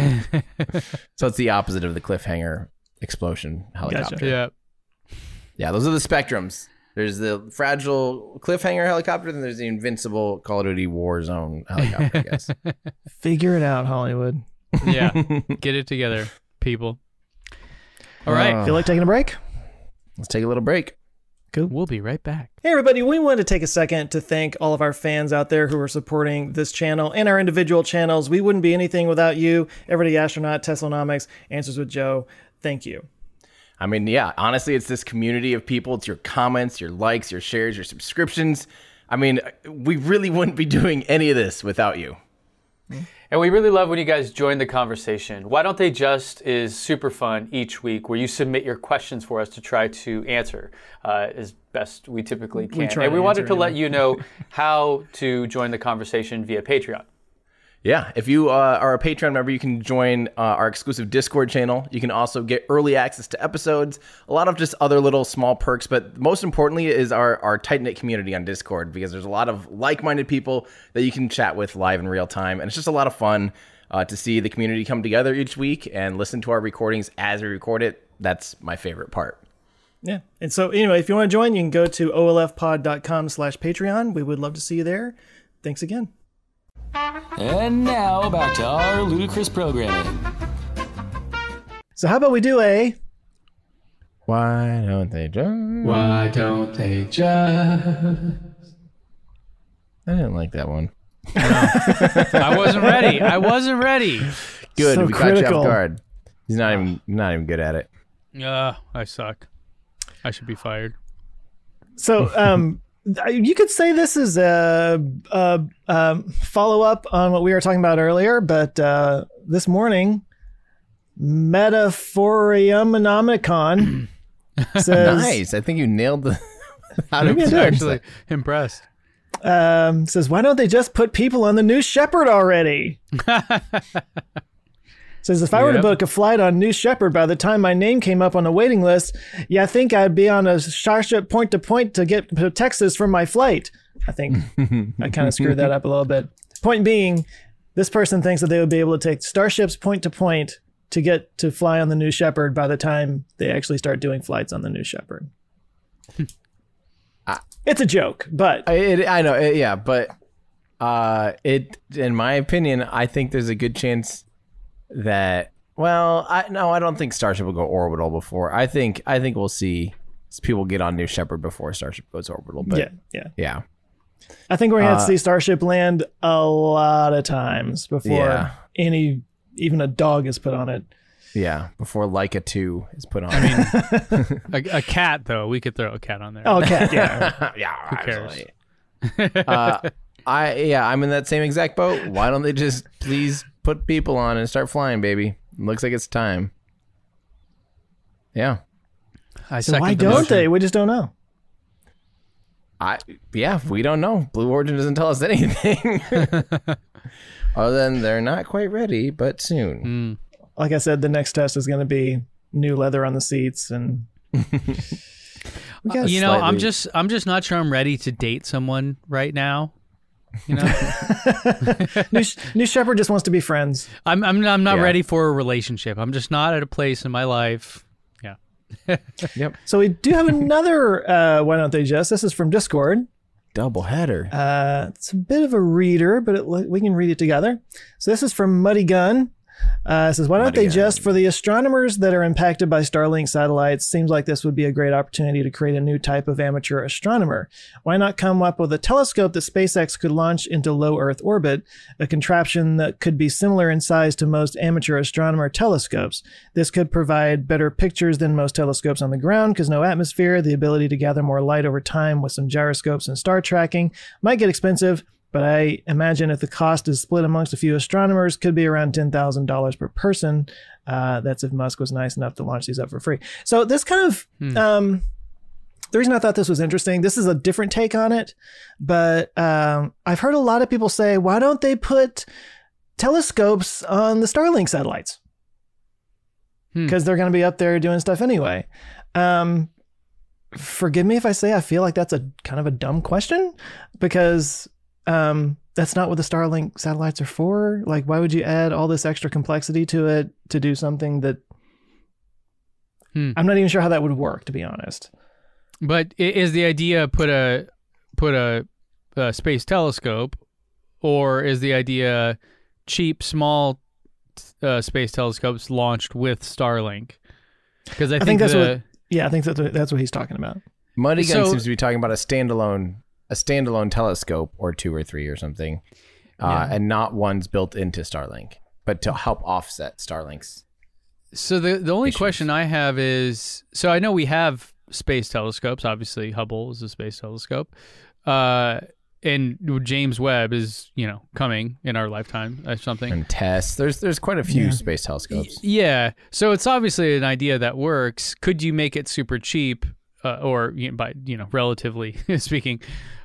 So it's the opposite of the Cliffhanger explosion helicopter. Gotcha. Yeah. Yeah, those are the spectrums. There's the fragile Cliffhanger helicopter, then there's the invincible Call of Duty Warzone helicopter, I guess. figure it out, Hollywood. Yeah. Get it together, people. All right. Feel like taking a break? Let's take a little break. We'll be right back. Hey everybody, we wanted to take a second to thank all of our fans out there who are supporting this channel and our individual channels. We wouldn't be anything without you. Everybody Astronaut, Teslanomics, Answers with Joe. Thank you. I mean, yeah, honestly, it's this community of people. It's your comments, your likes, your shares, your subscriptions. I mean, we really wouldn't be doing any of this without you. And we really love when you guys join the conversation. Why Don't They Just is super fun each week, where you submit your questions for us to try to answer as best we typically can. try And to we wanted answer to let you know how to join the conversation via Patreon. Yeah, if you are a Patreon member, you can join our exclusive Discord channel. You can also get early access to episodes, a lot of just other little small perks, but most importantly is our tight-knit community on Discord, because there's a lot of like-minded people that you can chat with live in real time, and it's just a lot of fun to see the community come together each week and listen to our recordings as we record it. That's my favorite part. Yeah. And so anyway, if you want to join, you can go to olfpod.com/Patreon. We would love to see you there. Thanks again. And now back to our ludicrous programming. So how about we do a Why don't they just? Why don't they just? I didn't like that one. I wasn't ready. Good, So we caught you critical. off guard. He's not even good at it. I suck. I should be fired. So you could say this is a follow-up on what we were talking about earlier, but this morning, Metaphoriumnomicon says, Nice. I think you nailed the. How Maybe I to did. Actually impressed. says, why don't they just put people on the New Shepard already? Says, if I were to Yep. book a flight on New Shepard by the time my name came up on the waiting list, I think I'd be on a Starship point to point to get to Texas from my flight. I think I kind of screwed that up a little bit. Point being, this person thinks that they would be able to take Starships point to point to get to fly on the New Shepard by the time they actually start doing flights on the New Shepard. It's a joke, but I know, yeah, but in my opinion, I think there's a good chance that. Well, I don't think Starship will go orbital before. I think we'll see people get on New Shepard before Starship goes orbital. But yeah. I think we're going to have to see Starship land a lot of times before even a dog is put on it. Yeah, before Leica 2 is put on. A cat, though. We could throw a cat on there. Oh, cat, yeah. Yeah, Who cares? I'm in that same exact boat. Why don't they just please put people on and start flying, baby? Looks like it's time. Yeah. I So second why the don't motion. they? We just don't know. We don't know. Blue Origin doesn't tell us anything. Other than they're not quite ready, but soon. Like I said, the next test is going to be new leather on the seats, and you know, I'm just not sure I'm ready to date someone right now. You know, New Shepard just wants to be friends. I'm not ready for a relationship. I'm just not at a place in my life. Yeah. Yep. So we do have another Why Don't They Just? This is from Discord. Double header. It's a bit of a reader, but we can read it together. So this is from Muddy Gun. It says, why don't they just, for the astronomers that are impacted by Starlink satellites, seems like this would be a great opportunity to create a new type of amateur astronomer. Why not come up with a telescope that SpaceX could launch into low Earth orbit, a contraption that could be similar in size to most amateur astronomer telescopes? This could provide better pictures than most telescopes on the ground because no atmosphere, the ability to gather more light over time with some gyroscopes and star tracking. Might get expensive, but I imagine if the cost is split amongst a few astronomers, could be around $10,000 per person. That's if Musk was nice enough to launch these up for free. So this kind of, the reason I thought this was interesting, this is a different take on it, but I've heard a lot of people say, why don't they put telescopes on the Starlink satellites? Because they're going to be up there doing stuff anyway. Forgive me if I say I feel like that's a kind of a dumb question, because that's not what the Starlink satellites are for. Like, why would you add all this extra complexity to it to do something that I'm not even sure how that would work, to be honest. But is the idea put a space telescope, or is the idea cheap, small space telescopes launched with Starlink? Because I think that's what he's talking about. Muddy Gun seems to be talking about a standalone telescope or 2 or 3 or something, and not ones built into Starlink, but to help offset Starlink's. So the only question I have is, so I know we have space telescopes. Obviously, Hubble is a space telescope, and James Webb is coming in our lifetime or something. And TESS. There's quite a few space telescopes. Yeah, so it's obviously an idea that works. Could you make it super cheap, or by relatively speaking?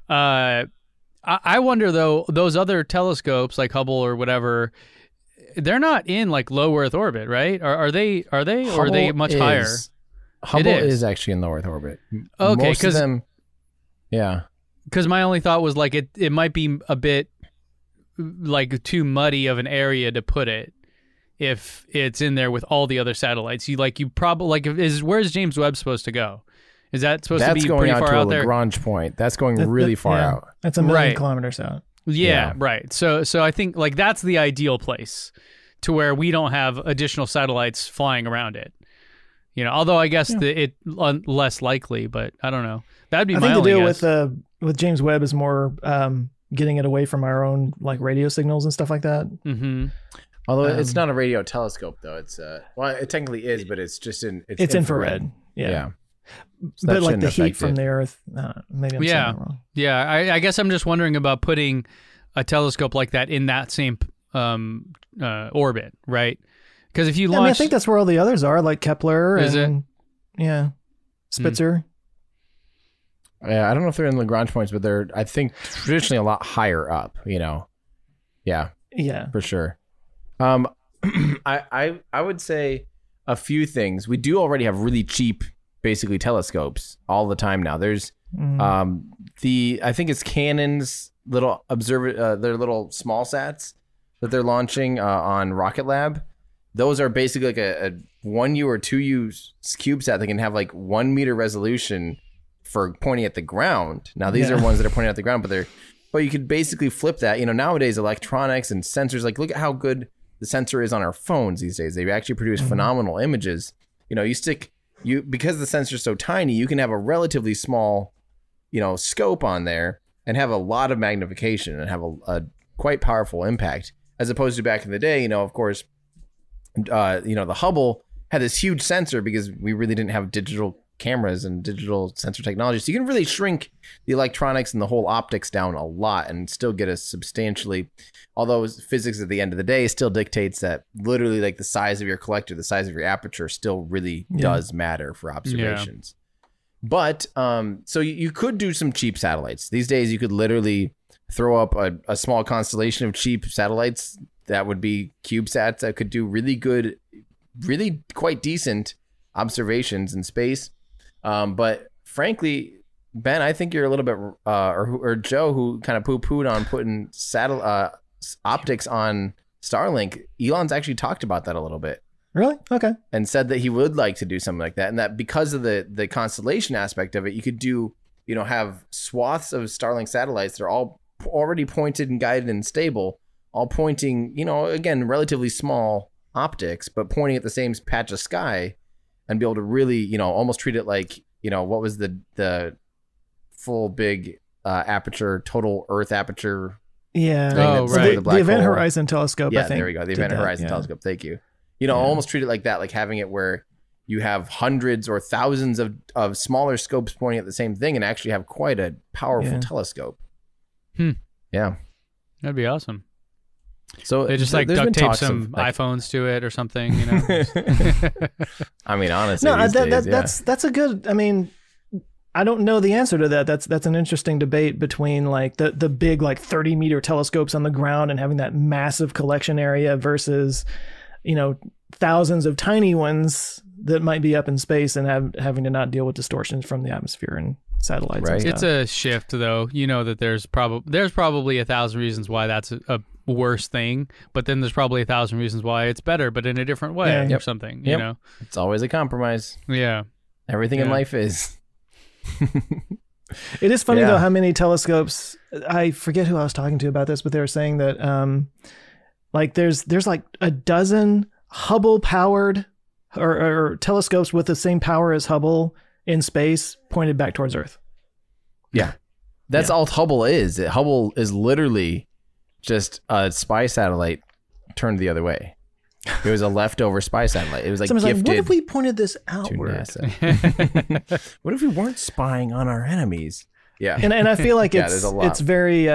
I wonder though, those other telescopes like Hubble or whatever, they're not in like low Earth orbit, right? Are they? Hubble, or are they much higher? Hubble is actually in low Earth orbit. Okay, most of them. Yeah. Because my only thought was like it might be a bit like too muddy of an area to put it if it's in there with all the other satellites. You probably where's James Webb supposed to go? Is that supposed to be pretty far out there? That's going out to a Lagrange point. That's going really far out. That's 1 million kilometers out. Yeah, right. So I think like that's the ideal place to where we don't have additional satellites flying around it. Although I guess it less likely, but I don't know. That'd be my only guess. I think the deal with James Webb is more getting it away from our own like radio signals and stuff like that. Mm-hmm. Although it's not a radio telescope though. It's it technically is, but it's just it's infrared. Yeah. So but like the heat from the Earth, maybe I'm saying that wrong. Yeah, I guess I'm just wondering about putting a telescope like that in that same orbit, right? Because if you launch... I think that's where all the others are, like Kepler Spitzer. Yeah, I don't know if they're in Lagrange points, but they're, I think, traditionally a lot higher up, Yeah. Yeah. For sure. I would say a few things. We do already have really cheap, basically, telescopes all the time now. There's I think it's Canon's little their little small sats that they're launching on Rocket Lab. Those are basically like a 1U or 2U CubeSat that can have like 1 meter resolution for pointing at the ground. Now these are ones that are pointing at the ground, but you could basically flip that. Nowadays electronics and sensors, like look at how good the sensor is on our phones these days. They actually produce phenomenal images. Because the sensor's so tiny, you can have a relatively small, scope on there and have a lot of magnification and have a quite powerful impact, as opposed to back in the day. Of course, the Hubble had this huge sensor because we really didn't have digital cameras and digital sensor technology. So you can really shrink the electronics and the whole optics down a lot and still get a substantially, although physics at the end of the day still dictates that literally like the size of your collector, the size of your aperture still really does matter for observations. But so you could do some cheap satellites. These days, you could literally throw up a small constellation of cheap satellites that would be CubeSats that could do really good, really quite decent observations in space. But frankly, Ben, I think you're a little bit, or Joe, who kind of poo-pooed on putting optics on Starlink. Elon's actually talked about that a little bit. Really? Okay. And said that he would like to do something like that, and that because of the constellation aspect of it, you could do, have swaths of Starlink satellites that are all already pointed and guided and stable, all pointing, again, relatively small optics, but pointing at the same patch of sky, and be able to really, almost treat it like, what was the full big aperture, total Earth aperture. Yeah. Oh, right. The Event Horizon Telescope, Yeah, I think. there we go. The Event Horizon Telescope. Thank you. Almost treat it like that, like having it where you have hundreds or thousands of smaller scopes pointing at the same thing and actually have quite a powerful telescope. Yeah. That'd be awesome. So they just there's been duct tape talks some of, like, iPhones to it or something, I mean, honestly, No, these days, that's a good. I mean, I don't know the answer to that. That's an interesting debate between like the big like 30-meter telescopes on the ground and having that massive collection area versus, thousands of tiny ones that might be up in space and having to not deal with distortions from the atmosphere and satellites. Right. And It's a shift, though. That there's probably 1,000 reasons why that's a worse thing, but then there's probably 1,000 reasons why it's better, but in a different way or something. Yep. It's always a compromise. Yeah. Everything in life is. It is funny though how many telescopes. I forget who I was talking to about this, but they were saying that like there's like a dozen Hubble powered or telescopes with the same power as Hubble in space pointed back towards Earth. Yeah. That's all Hubble is. Hubble is literally just a spy satellite turned the other way. It was a leftover spy satellite. It was like Someone's gifted like, what if we pointed this to outward? NASA. What if we weren't spying on our enemies? Yeah. And I feel like there's a lot. it's very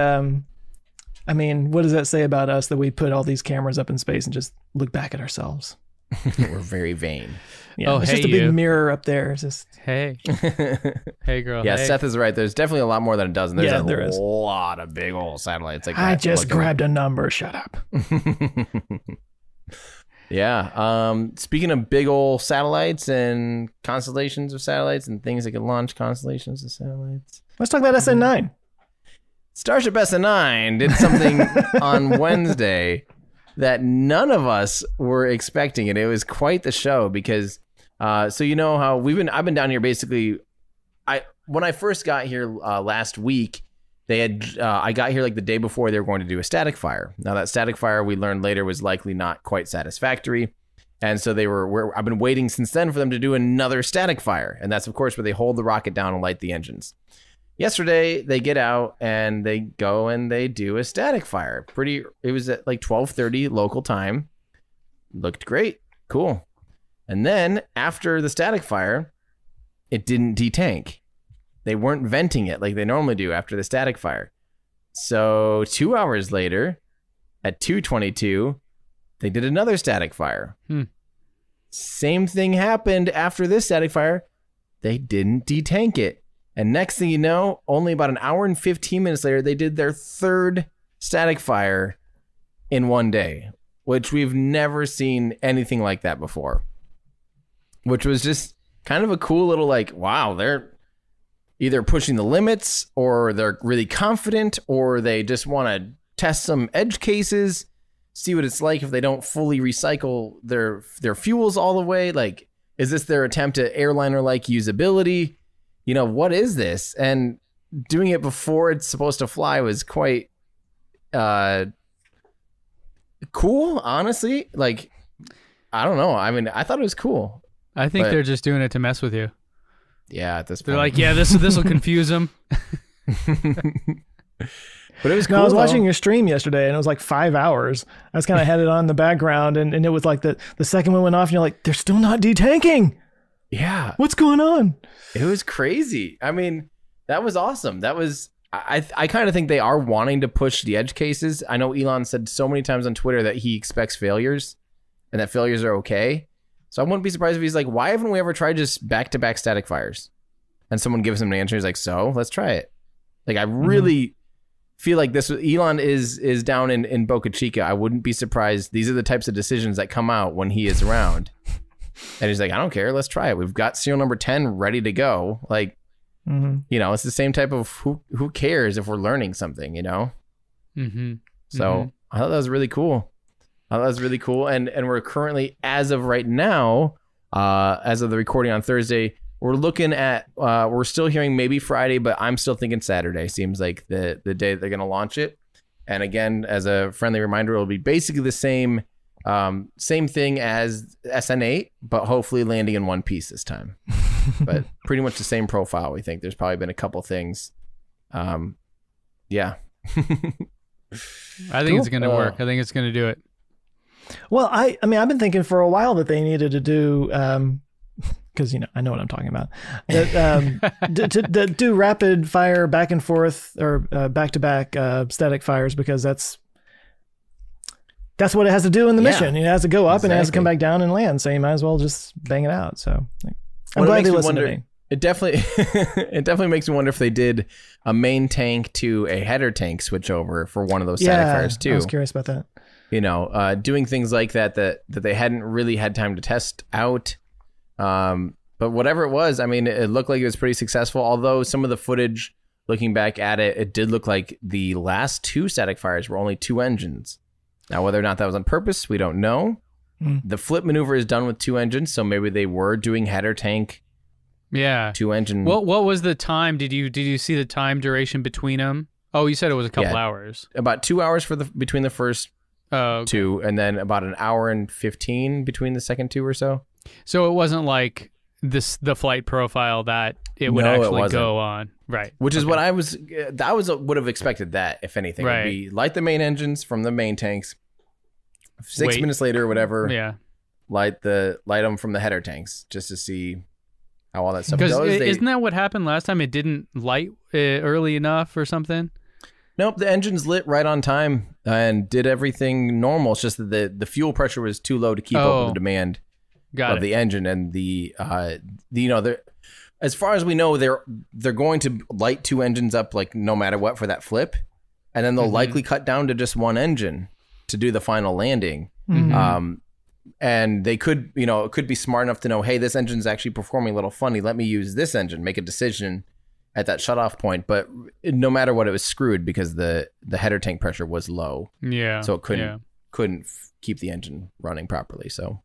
I mean, what does that say about us that we put all these cameras up in space and just look back at ourselves? We're very vain. Yeah, Oh, it's hey, just a big you. mirror up there. It's just Hey. Hey, girl. Yeah, hey. Seth is right. There's definitely a lot more than a dozen. There's there a is. lot of big old satellites like I that. just looking. grabbed a number. Shut up. Yeah. Speaking of big old satellites and constellations of satellites and things that can launch constellations of satellites. Let's talk about SN9. Starship SN9 did something on Wednesday that none of us were expecting, and it was quite the show because so you know how I've been down here basically. When I first got here last week, I got here like the day before they were going to do a static fire. Now that static fire we learned later was likely not quite satisfactory, and so I've been waiting since then for them to do another static fire, and that's of course where they hold the rocket down and light the engines. Yesterday, they get out and they go and they do a static fire. It was at like 12:30 local time. Looked great. Cool. And then after the static fire, it didn't detank. They weren't venting it like they normally do after the static fire. So 2 hours later, at 2:22, they did another static fire. Same thing happened after this static fire. They didn't detank it. And next thing you know, only about an hour and 15 minutes later, they did their third static fire in one day, which we've never seen anything like that before, which was just kind of a cool little like, wow, they're either pushing the limits or they're really confident or they just want to test some edge cases, see what it's like if they don't fully recycle their fuels all the way. Like, is this their attempt at airliner-like usability? What is this? And doing it before it's supposed to fly was quite cool, honestly. Like, I don't know. I mean, I thought it was cool. I think they're just doing it to mess with you. Yeah, at this point. They're like, yeah, this will confuse them. But it was cool. No, I was though. watching your stream yesterday and it was like 5 hours. I just kind of had it on in the background and it was like the second one went off and you're like, they're still not detanking. Yeah. What's going on? It was crazy. I mean, that was awesome. That was, I kind of think they are wanting to push the edge cases. I know Elon said so many times on Twitter that he expects failures and that failures are okay. So I wouldn't be surprised if he's like, why haven't we ever tried just back-to-back static fires? and someone gives him an answer. He's like, so let's try it. Like, I really feel like Elon is down in Boca Chica. I wouldn't be surprised. These are the types of decisions that come out when he is around. And he's like, I don't care. Let's try it. We've got serial number 10 ready to go. Like, it's the same type of who cares if we're learning something, So I thought that was really cool. And we're currently, as of right now, as of the recording on Thursday, we're looking at, we're still hearing maybe Friday, but I'm still thinking Saturday seems like the day that they're going to launch it. And again, as a friendly reminder, it'll be basically the same thing as SN8, but hopefully landing in one piece this time. But pretty much the same profile, we think. There's probably been a couple things. Yeah. I think it's going to work. I think it's going to do it. Well, I mean, I've been thinking for a while that they needed to do, because I know what I'm talking about. That, do rapid fire back and forth or back to back static fires, because that's what it has to do in the mission. It has to go up and it has to come back down and land. So you might as well just bang it out. So I'm glad they listened to me. It definitely makes me wonder if they did a main tank to a header tank switch over for one of those static fires too. I was curious about that. Doing things like that they hadn't really had time to test out. But whatever it was, I mean, it looked like it was pretty successful. Although some of the footage, looking back at it, it did look like the last two static fires were only 2 engines. Now, whether or not that was on purpose, we don't know. The flip maneuver is done with 2 engines, so maybe they were doing header tank. 2 engine. What was the time? Did you see the time duration between them? Oh, you said it was a couple hours. About 2 hours between the first 2, and then about an hour and 15 between the second 2 or so. So it wasn't like the flight profile that it would actually go on, right? Which is what I would have expected. That if anything, would be light the main engines from the main tanks. 6 minutes later, or whatever. Light them from the header tanks just to see how all that stuff goes. Isn't that what happened last time? It didn't light early enough or something? Nope, the engines lit right on time and did everything normal. It's just that the fuel pressure was too low to keep up with the demand of the engine, and as far as we know, they're going to light 2 engines up like no matter what for that flip, and then they'll likely cut down to just 1 engine to do the final landing. And they could, it could be smart enough to know, hey, this engine's actually performing a little funny. Let me use this engine, make a decision at that shutoff point. But no matter what, it was screwed because the header tank pressure was low. Yeah. So it couldn't keep the engine running properly. So,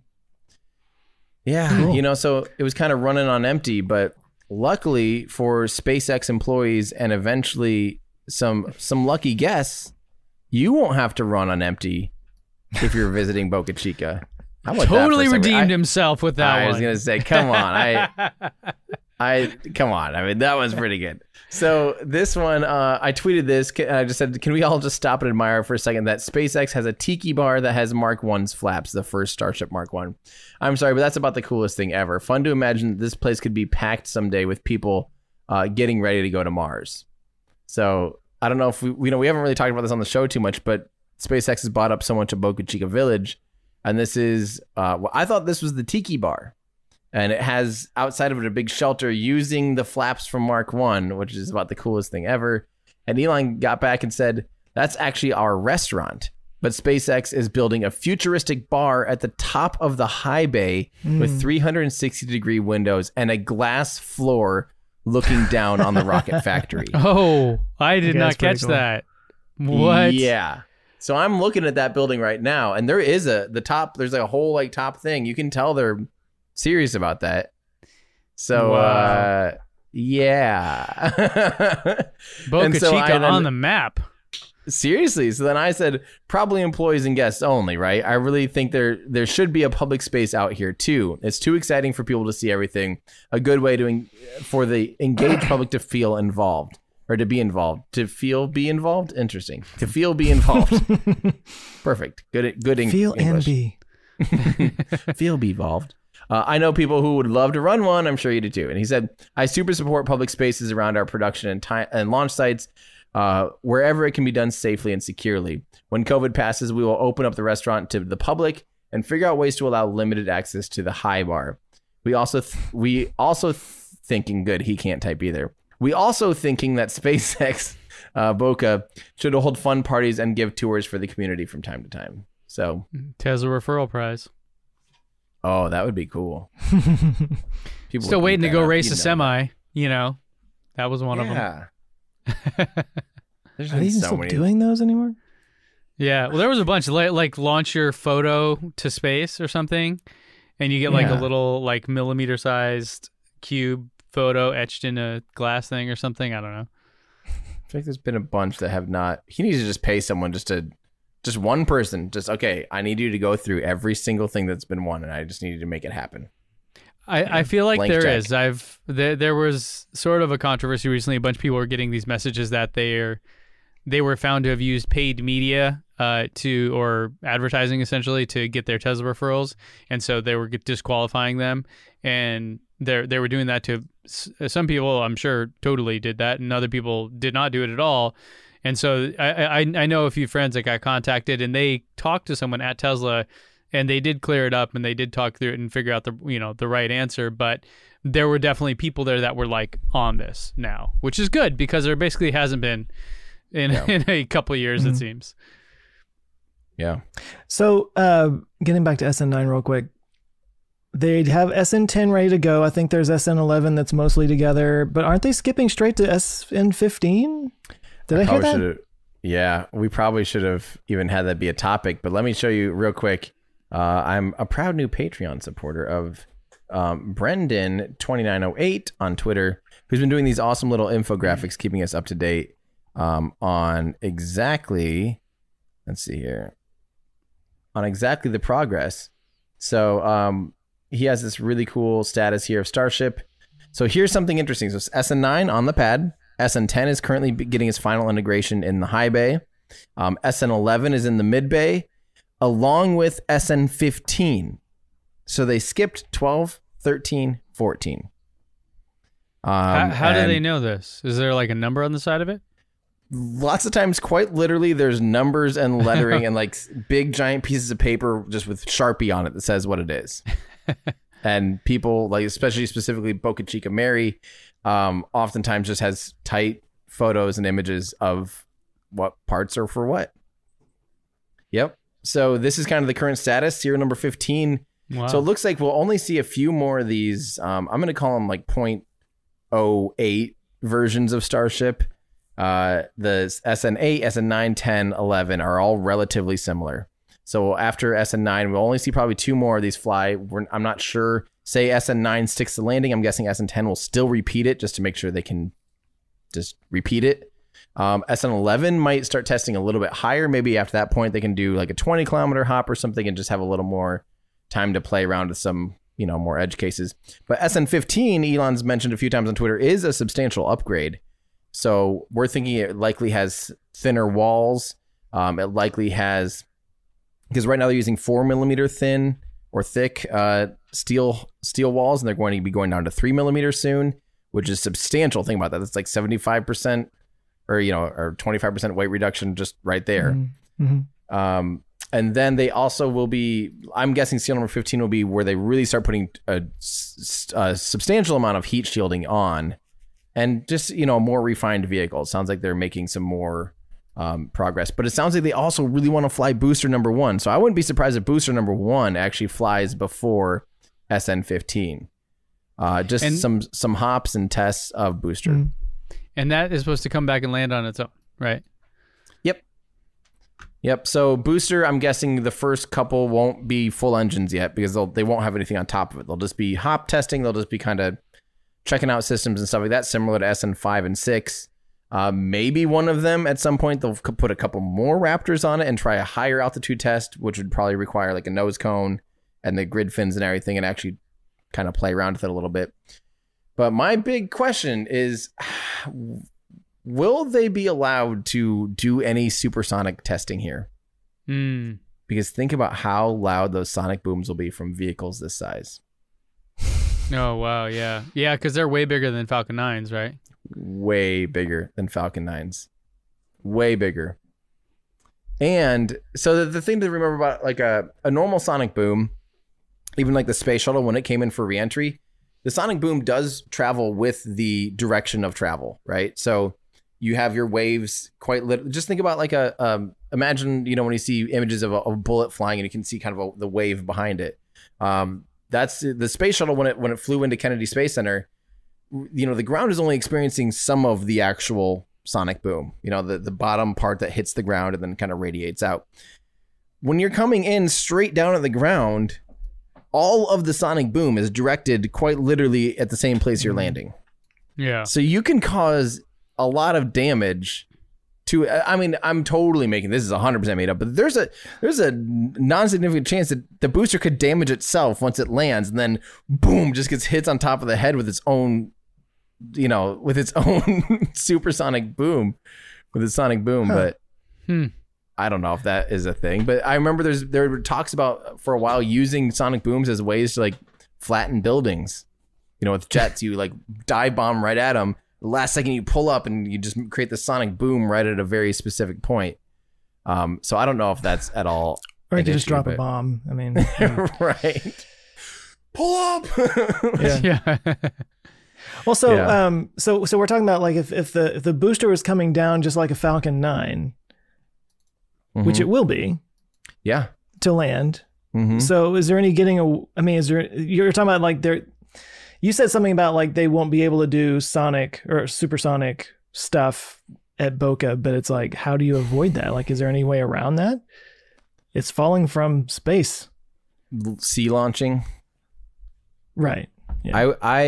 cool. So it was kind of running on empty. But luckily for SpaceX employees and eventually some lucky guests, you won't have to run on empty if you're visiting Boca Chica. How about totally redeemed himself with that one. I was going to say, come on. Come on. I mean, that was pretty good. So this one, I tweeted this. I just said, can we all just stop and admire for a second that SpaceX has a tiki bar that has Mark 1's flaps, the first Starship Mark 1. I'm sorry, but that's about the coolest thing ever. Fun to imagine this place could be packed someday with people getting ready to go to Mars. So I don't know if we haven't really talked about this on the show too much, but SpaceX has bought up so much of Boca Chica Village, and this is I thought this was the tiki bar, and it has outside of it a big shelter using the flaps from Mark 1, which is about the coolest thing ever. And Elon got back and said, that's actually our restaurant, but SpaceX is building a futuristic bar at the top of the high bay with 360-degree windows and a glass floor looking down on the rocket factory. Oh, I did not catch that. What? Yeah. So I'm looking at that building right now, and there is there's like a whole like top thing. You can tell they're serious about that. So, wow. Yeah. Boca Chica on the map. Seriously. So then I said, probably employees and guests only, right? I really think there should be a public space out here too. It's too exciting for people to see everything. A good way for the engaged public to feel involved. Or to be involved. Be involved? Interesting. To be involved. Perfect. Good English. Feel and be. Be involved. I know people who would love to run one. I'm sure you do too. And he said, I super support public spaces around our production and launch sites wherever it can be done safely and securely. When COVID passes, we will open up the restaurant to the public and figure out ways to allow limited access to the high bar. We also thinking, good, he can't type either. We also thinking that SpaceX Boca should hold fun parties and give tours for the community from time to time. So Tesla referral prize. Oh, that would be cool. People Still would waiting eat to go that up, race you a know semi. You know, that was one of them. Yeah. There's Are they been even so still many. doing those anymore? Yeah, well, there was a bunch like launch your photo to space or something, and you get like a Yeah. little like millimeter sized cube photo etched in a glass thing or something. I don't know. I feel like there's been a bunch that have not. He needs to just pay someone just one person. Just, okay, I need you to go through every single thing that's been won, and I just need you to make it happen. I feel like Blank there check. is. There was sort of a controversy recently. A bunch of people were getting these messages that they were found to have used paid media or advertising essentially to get their Tesla referrals, and so they were disqualifying them. And they were doing that to some people. I'm sure totally did that, and other people did not do it at all. And so I know a few friends that got contacted, and they talked to someone at Tesla. And they did clear it up, and they did talk through it and figure out the right answer. But there were definitely people there that were like on this now, which is good because there basically hasn't been in a couple of years, it seems. Yeah. So, getting back to SN9 real quick, they have SN10 ready to go. I think there's SN11 that's mostly together, but aren't they skipping straight to SN15? Did I hear Probably that? should've- Yeah, we probably should have even had that be a topic. But let me show you real quick. I'm a proud new Patreon supporter of Brendan2908 on Twitter, who's been doing these awesome little infographics, keeping us up to date on exactly, let's see here, on exactly the progress. So he has this really cool status here of Starship. So here's something interesting. So SN9 on the pad. SN10 is currently getting its final integration in the high bay. SN11 is in the mid bay, along with SN15. So they skipped 12, 13, 14. How do and they know this? Is there like a number on the side of it? Lots of times, quite literally, there's numbers and lettering and like big giant pieces of paper just with Sharpie on it that says what it is. And people, like especially specifically Boca Chica Mary, oftentimes just has tight photos and images of what parts are for what. Yep. So this is kind of the current status, serial number 15. Wow. So it looks like we'll only see a few more of these. I'm going to call them like 0.08 versions of Starship. The SN8, SN9, 10, 11 are all relatively similar. So after SN9, we'll only see probably two more of these fly. I'm not sure. Say SN9 sticks the landing. I'm guessing SN10 will still repeat it just to make sure they can just repeat it. SN11 might start testing a little bit higher. Maybe after that point, they can do like a 20 kilometer hop or something and just have a little more time to play around with some, more edge cases. But SN15, Elon's mentioned a few times on Twitter, is a substantial upgrade. So we're thinking it likely has thinner walls. It likely has, because right now they're using 4mm thin or thick steel walls, and they're going to be going down to 3mm soon, which is substantial. Think about that. That's like 75% or 25% weight reduction just right there. Mm-hmm. And then they also will be, I'm guessing seal number 15 will be where they really start putting a substantial amount of heat shielding on, and just, a more refined vehicle. It sounds like they're making some more progress, but it sounds like they also really want to fly booster number 1. So I wouldn't be surprised if booster number 1 actually flies before SN15. Some hops and tests of booster. Mm-hmm. And that is supposed to come back and land on its own, right? Yep. So booster, I'm guessing the first couple won't be full engines yet because they won't have anything on top of it. They'll just be hop testing. They'll just be kind of checking out systems and stuff like that, similar to SN5 and 6. Maybe one of them at some point they'll put a couple more Raptors on it and try a higher altitude test, which would probably require like a nose cone and the grid fins and everything, and actually kind of play around with it a little bit. But my big question is, will they be allowed to do any supersonic testing here? Because think about how loud those sonic booms will be from vehicles this size. Oh, wow. Yeah. Yeah, because they're way bigger than Falcon 9s, right? Way bigger than Falcon 9s. Way bigger. And so the thing to remember about like a normal sonic boom, even like the space shuttle when it came in for reentry, the sonic boom does travel with the direction of travel, right? So you have your waves just think about like imagine, when you see images of a bullet flying and you can see kind of the wave behind it. That's the space shuttle when it flew into Kennedy Space Center. The ground is only experiencing some of the actual sonic boom, the bottom part that hits the ground and then kind of radiates out. When you're coming in straight down at the ground, all of the sonic boom is directed quite literally at the same place you're landing. Yeah. So you can cause a lot of damage to, I mean, I'm totally making this is 100% made up, but there's a non-significant chance that the booster could damage itself once it lands, and then boom, just gets hits on top of the head with its own, with its own supersonic boom, with its sonic boom. But I don't know if that is a thing. But I remember there were talks about for a while using sonic booms as ways to like flatten buildings. With jets, you like dive bomb right at them. The last second you pull up and you just create the sonic boom right at a very specific point. So I don't know if that's at all. Or you could just drop a bomb. I mean, right. Pull up. Yeah. Well, so so we're talking about like if the booster was coming down just like a Falcon 9, which it will be. Yeah. To land. Mm-hmm. So is there any you're talking about like you said something about like they won't be able to do sonic or supersonic stuff at Boca, but it's like, how do you avoid that? Like, is there any way around that? It's falling from space. Sea launching. Right. Yeah.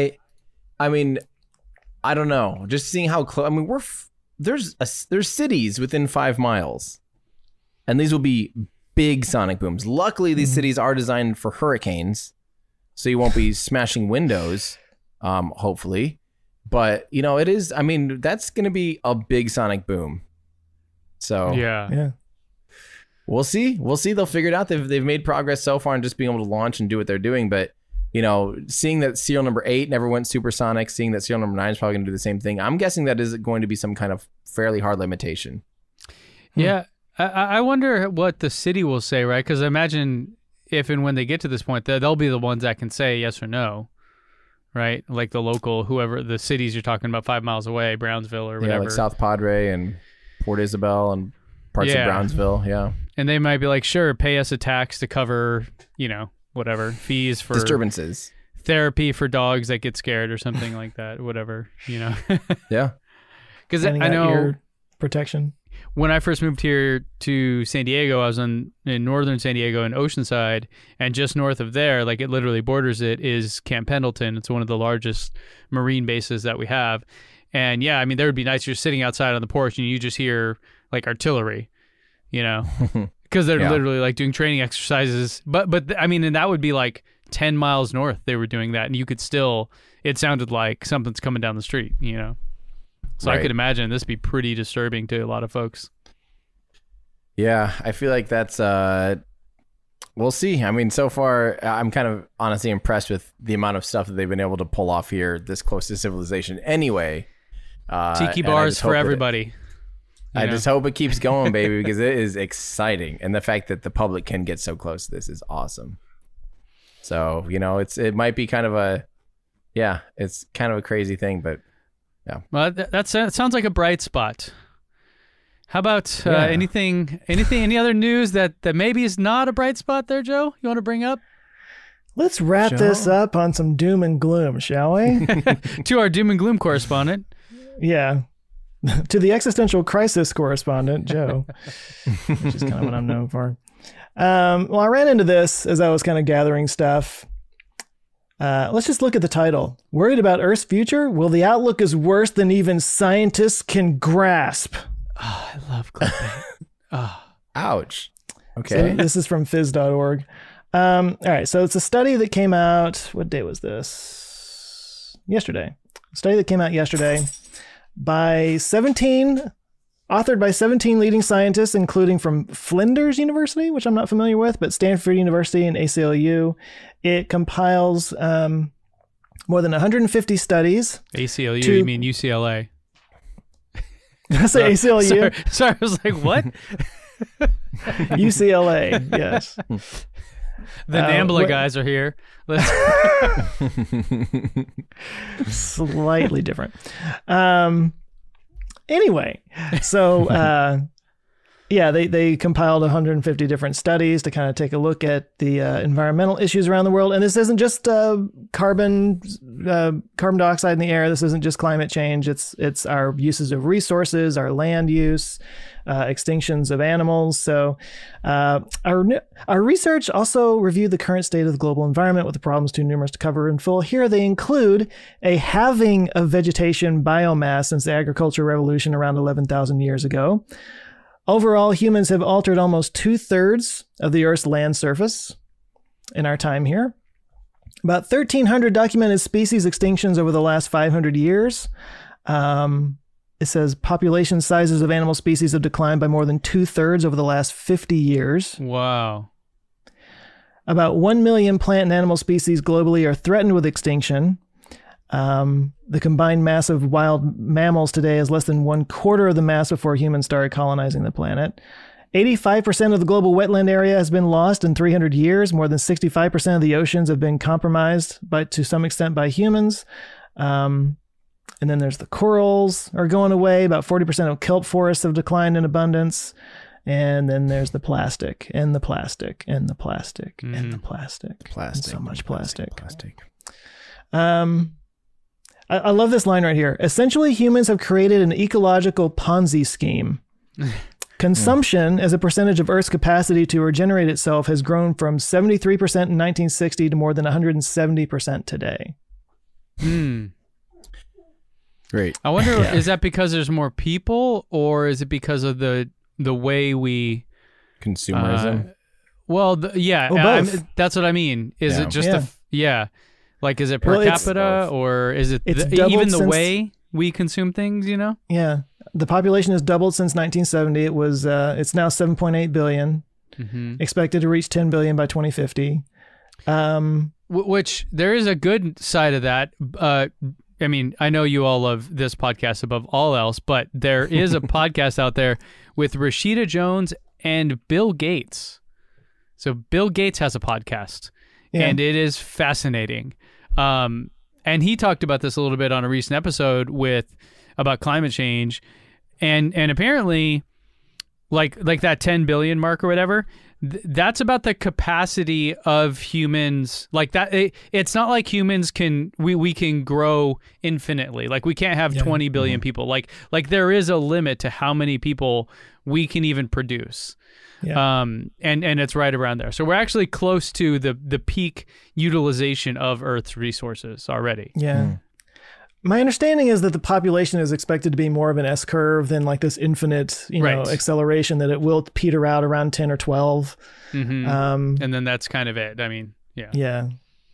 I mean, I don't know. Just seeing how close. I mean, there's cities within 5 miles, and these will be big sonic booms. Luckily, these cities are designed for hurricanes, so you won't be smashing windows, hopefully. But, it is, I mean, that's going to be a big sonic boom. So, yeah. We'll see. They'll figure it out. They've made progress so far in just being able to launch and do what they're doing. But, seeing that serial number 8 never went supersonic, seeing that serial number 9 is probably going to do the same thing, I'm guessing that is going to be some kind of fairly hard limitation. Yeah. I wonder what the city will say, right? Because I imagine if and when they get to this point, they'll be the ones that can say yes or no, right? Like the local, whoever, the cities you're talking about 5 miles away, Brownsville or whatever. Yeah, like South Padre and Port Isabel and parts of Brownsville, yeah. And they might be like, sure, pay us a tax to cover, whatever, fees for... disturbances. Therapy for dogs that get scared or something like that, whatever, Yeah. Because I know... ear protection. When I first moved here to San Diego, I was in northern San Diego in Oceanside, and just north of there, like it literally borders it, is Camp Pendleton. It's one of the largest marine bases that we have. And yeah, I mean, there would be nights you're sitting outside on the porch and you just hear like artillery, because they're literally like doing training exercises. But I mean, and that would be like 10 miles north they were doing that, and you could still, it sounded like something's coming down the street, So right. I could imagine this be pretty disturbing to a lot of folks. Yeah, I feel like that's, we'll see. I mean, so far, I'm kind of honestly impressed with the amount of stuff that they've been able to pull off here this close to civilization anyway. Tiki bars for everybody. I just hope it keeps going, baby, because it is exciting. And the fact that the public can get so close to this is awesome. So, it might be kind of it's kind of a crazy thing, but yeah. Well, that sounds like a bright spot. How about any other news that maybe is not a bright spot there, Joe? You want to bring up? Let's wrap this up on some doom and gloom, shall we? To our doom and gloom correspondent. Yeah. To the existential crisis correspondent, Joe, which is kind of what I'm known for. Well, I ran into this as I was kind of gathering stuff. Let's just look at the title. Worried about Earth's future? Well, the outlook is worse than even scientists can grasp. Oh, I love clickbait. Oh. Ouch. Okay. So this is from phys.org. All right. So it's a study that came out. What day was this? Yesterday. A study that came out yesterday authored by 17 leading scientists, including from Flinders University, which I'm not familiar with, but Stanford University and ACLU. It compiles more than 150 studies. ACLU, you mean UCLA? Did I say ACLU? Sorry, I was like, what? UCLA, yes. The NAMBLA guys are here. Slightly different. Anyway, so yeah, they compiled 150 different studies to kind of take a look at the environmental issues around the world. And this isn't just carbon dioxide in the air. This isn't just climate change. It's our uses of resources, our land use, extinctions of animals. So our research also reviewed the current state of the global environment with the problems too numerous to cover in full. Here they include a halving of vegetation biomass since the agricultural revolution around 11,000 years ago. Overall, humans have altered almost 2/3 of the Earth's land surface in our time here. About 1,300 documented species extinctions over the last 500 years. It says population sizes of animal species have declined by more than 2/3 over the last 50 years. Wow. About 1 million plant and animal species globally are threatened with extinction. The combined mass of wild mammals today is less than 1/4 of the mass before humans started colonizing the planet. 85% of the global wetland area has been lost in 300 years. More than 65% of the oceans have been compromised to some extent by humans. And then there's the corals are going away. About 40% of kelp forests have declined in abundance. And then there's the plastic and the plastic and the plastic and the plastic. Plastic. And so much plastic. Plastic. I love this line right here. Essentially, humans have created an ecological Ponzi scheme. Consumption as a percentage of Earth's capacity to regenerate itself has grown from 73% in 1960 to more than 170% today. Great. I wonder, is that because there's more people, or is it because of the way we Consumerism. that's what I mean. Is it just like, is it per capita, or is it even the way we consume things, you know? Yeah. The population has doubled since 1970. It was, it's now 7.8 billion, expected to reach 10 billion by 2050. Which there is a good side of that. I mean, I know you all love this podcast above all else, but there is a podcast out there with Rashida Jones and Bill Gates. So Bill Gates has a podcast, and it is fascinating. And he talked about this a little bit on a recent episode about climate change, and apparently, like that 10 billion mark or whatever, that's about the capacity of humans. Like that, it's not like humans we can grow infinitely. Like we can't have 20 billion people. Like there is a limit to how many people we can even produce. Yeah. And it's right around there. So we're actually close to the peak utilization of Earth's resources already. Yeah. My understanding is that the population is expected to be more of an S curve than like this infinite, acceleration, that it will peter out around 10 or 12. And then that's kind of it. I mean, yeah.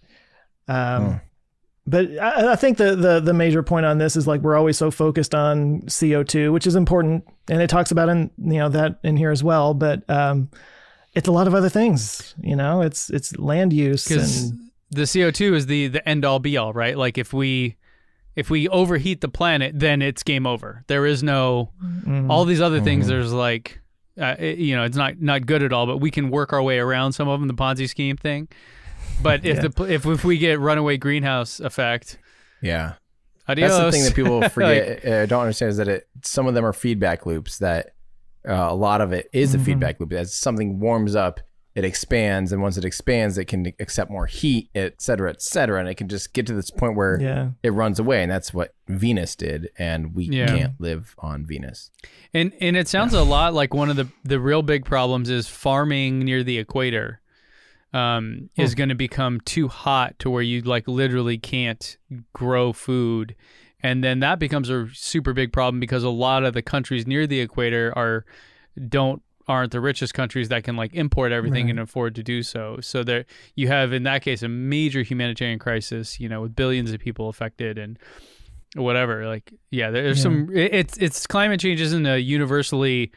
But I think the major point on this is like we're always so focused on CO2, which is important, and it talks about that in here as well. But it's a lot of other things. It's land use, because the CO2 is the end all be all, right? Like if we overheat the planet, then it's game over. There is no all these other things. There's like it's not good at all. But we can work our way around some of them. The Ponzi scheme thing. But if we get runaway greenhouse effect, adios. Adios. That's the thing that people forget, don't understand, is that some of them are feedback loops. That a lot of it is a feedback loop. As something warms up, it expands, and once it expands, it can accept more heat, et cetera, and it can just get to this point where it runs away, and that's what Venus did, and we can't live on Venus. And it sounds a lot like one of the real big problems is farming near the equator. Is going to become too hot to where you like literally can't grow food. And then that becomes a super big problem because a lot of the countries near the equator aren't the richest countries that can like import everything and afford to do so. So there you have, in that case, a major humanitarian crisis, with billions of people affected and whatever. Like, there's some, it's climate change isn't a universally,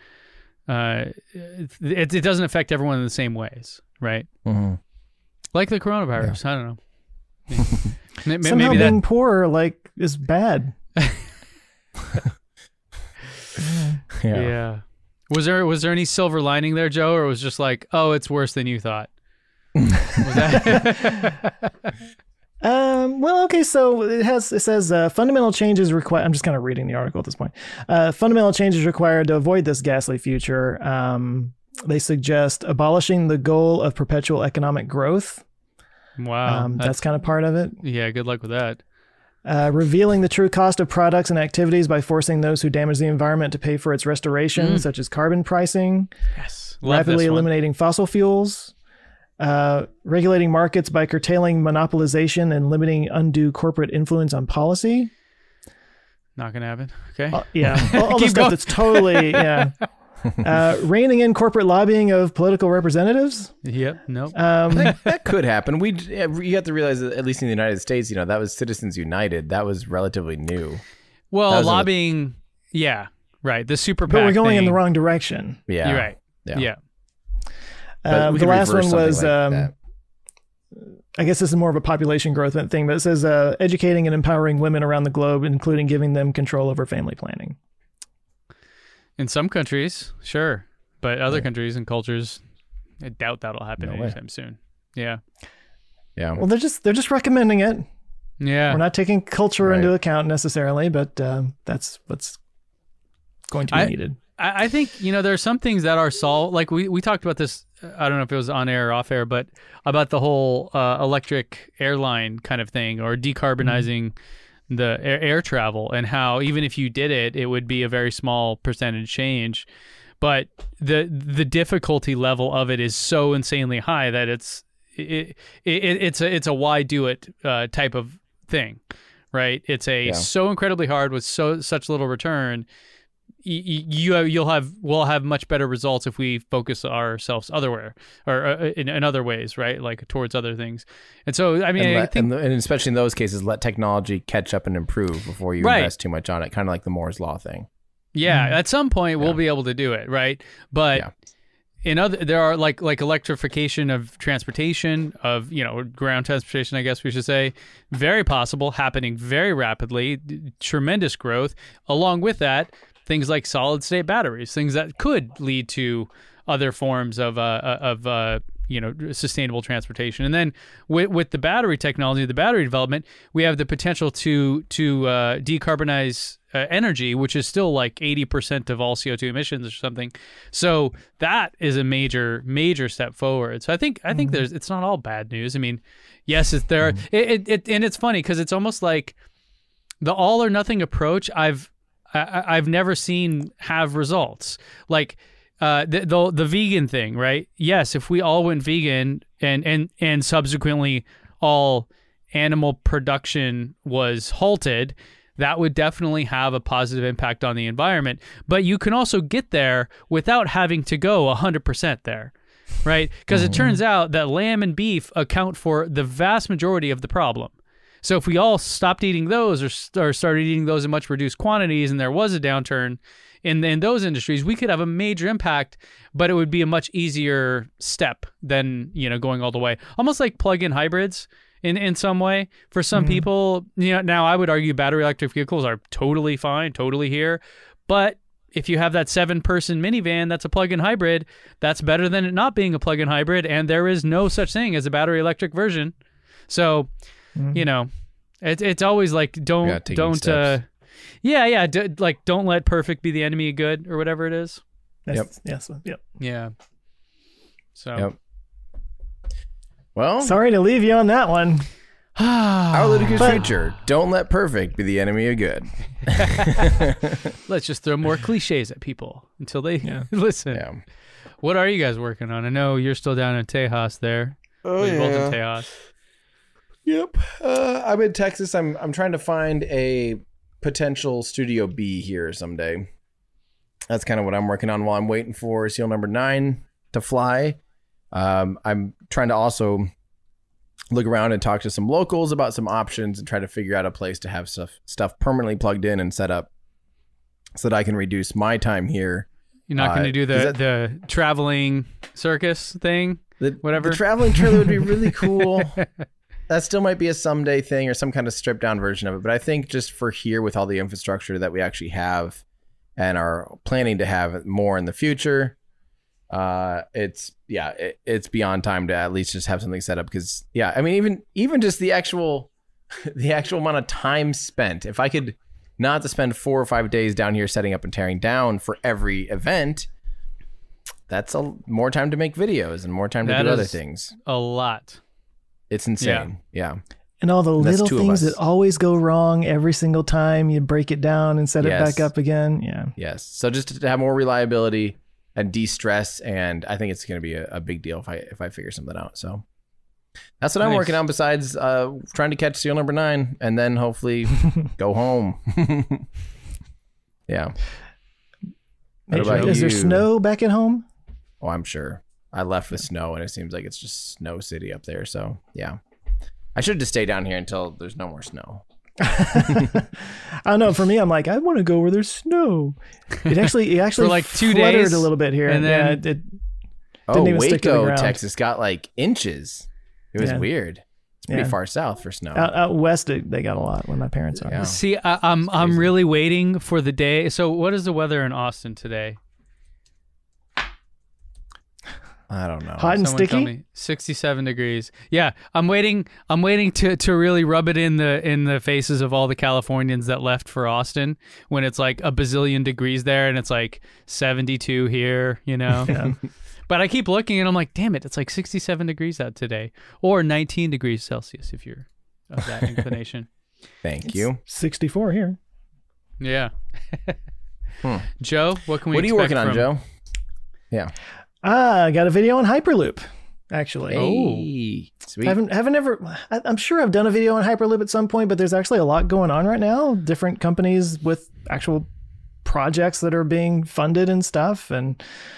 it doesn't affect everyone in the same ways. Right. Like the coronavirus. I don't know. Somehow maybe being poor is bad. Yeah. Was there any silver lining there, Joe, or was it just like, oh, it's worse than you thought? Well, okay, so it says fundamental changes required. I'm just kind of reading the article at this point. Fundamental changes required to avoid this ghastly future. They suggest abolishing the goal of perpetual economic growth. Wow. That's kind of part of it. Yeah, good luck with that. Revealing the true cost of products and activities by forcing those who damage the environment to pay for its restoration, such as carbon pricing. Yes. Love Rapidly this one. eliminating fossil fuels. Regulating markets by curtailing monopolization and limiting undue corporate influence on policy. Not going to happen. Okay. Yeah. All the Keep stuff going. that's totally, yeah. Reining in corporate lobbying of political representatives. Yep. Nope. That could happen. You have to realize that at least in the United States, that was Citizens United. That was relatively new. Well, lobbying. Yeah. Right. The super PAC But we're going in thing. the wrong direction. Yeah. You're right. Yeah. But we The could last reverse one was, something like that. I guess this is more of a population growth thing, but it says educating and empowering women around the globe, including giving them control over family planning. In some countries, sure. But other countries and cultures, I doubt that'll happen anytime soon. Yeah. Yeah. Well, they're just recommending it. Yeah. We're not taking culture Right. into account necessarily, but that's what's going to be needed. I think, there are some things that are solved. Like we talked about this, I don't know if it was on air or off air, but about the whole electric airline kind of thing, or decarbonizing the air travel, and how even if you did it, it would be a very small percentage change. But the difficulty level of it is so insanely high that it's a why do it type of thing, right? It's so incredibly hard with such little return. We'll have much better results if we focus ourselves otherwhere, or in other ways, right? Like towards other things. And so, I mean, I think, and especially in those cases, let technology catch up and improve before you invest too much on it. Kind of like the Moore's Law thing. yeah, at some point we'll be able to do it, right? But there are like electrification of transportation, of ground transportation, I guess we should say, very possible, happening very rapidly, tremendous growth. Along with that, things like solid state batteries, things that could lead to other forms of sustainable transportation. And then with the battery technology, the battery development, we have the potential to decarbonize energy, which is still like 80% of all CO2 emissions or something. So that is a major step forward. So I think it's not all bad news. I mean, yes, it's there. And it's funny because it's almost like the all or nothing approach I've never seen have results. Like the vegan thing, right? Yes, if we all went vegan and subsequently all animal production was halted, that would definitely have a positive impact on the environment. But you can also get there without having to go 100% there, right? Because it turns out that lamb and beef account for the vast majority of the problem. So if we all stopped eating those, or started eating those in much reduced quantities, and there was a downturn in those industries, we could have a major impact, but it would be a much easier step than going all the way. Almost like plug-in hybrids in some way. For some people, now I would argue battery electric vehicles are totally fine, totally here. But if you have that 7-person minivan that's a plug-in hybrid, that's better than it not being a plug-in hybrid, and there is no such thing as a battery electric version. So, it's always like don't let perfect be the enemy of good, or whatever it is. Yep. Yeah. So. Yep. Well, Sorry to leave you on that one. our ludicrous future. Don't let perfect be the enemy of good. Let's just throw more cliches at people until they listen. Yeah. What are you guys working on? I know you're still down in Tejas there. Oh, You're both in Tejas. Yep. I'm in Texas. I'm trying to find a potential Studio B here someday. That's kind of what I'm working on while I'm waiting for seal number 9 to fly. I'm trying to also look around and talk to some locals about some options and try to figure out a place to have stuff permanently plugged in and set up so that I can reduce my time here. You're not going to do the traveling circus thing? Whatever. The traveling trailer would be really cool. That still might be a someday thing or some kind of stripped down version of it. But I think just for here, with all the infrastructure that we actually have and are planning to have more in the future, it's beyond time to at least just have something set up. Because I mean, even just the actual amount of time spent, if I could not have to spend 4 or 5 days down here setting up and tearing down for every event, that's more time to make videos and more time to do other things. A lot. It's insane. Yeah. And all the little two of things us. that always go wrong every single time you break it down and set it Yes. back up again. Yeah. Yes. So just to have more reliability and de-stress, and I think it's going to be a big deal if I figure something out. So that's what I'm Nice. working on, besides trying to catch seal number 9 and then hopefully go home. Yeah. What about Is there you? snow back at home? Oh, I'm sure. I left with snow, and it seems like it's just snow city up there. So yeah, I should just stay down here until there's no more snow. I don't know. For me, I'm like, I want to go where there's snow. It actually For like 2 fluttered days, a little bit here, and yeah, then- it Oh, Didn't even stick to the Waco, ground. Texas got like inches. It was Yeah. weird. It's pretty Yeah. far south for snow. out west they got a lot where my parents are. Yeah. See, I'm really waiting for the day. So, what is the weather in Austin today? I don't know. Hot and Someone tell sticky. me. 67 degrees. Yeah, I'm waiting to really rub it in the faces of all the Californians that left for Austin when it's like a bazillion degrees there and it's like 72 here, you know. Yeah. But I keep looking and I'm like, damn it, it's like 67 degrees out today, or 19 degrees Celsius if you're of that inclination. Thank you. 64 here. Yeah. Joe, what can we? What are you expect working on, from- Joe? Yeah. I got a video on Hyperloop. Actually, Hey, sweet. haven't ever. I'm sure I've done a video on Hyperloop at some point, but there's actually a lot going on right now. Different companies with actual projects that are being funded and stuff, and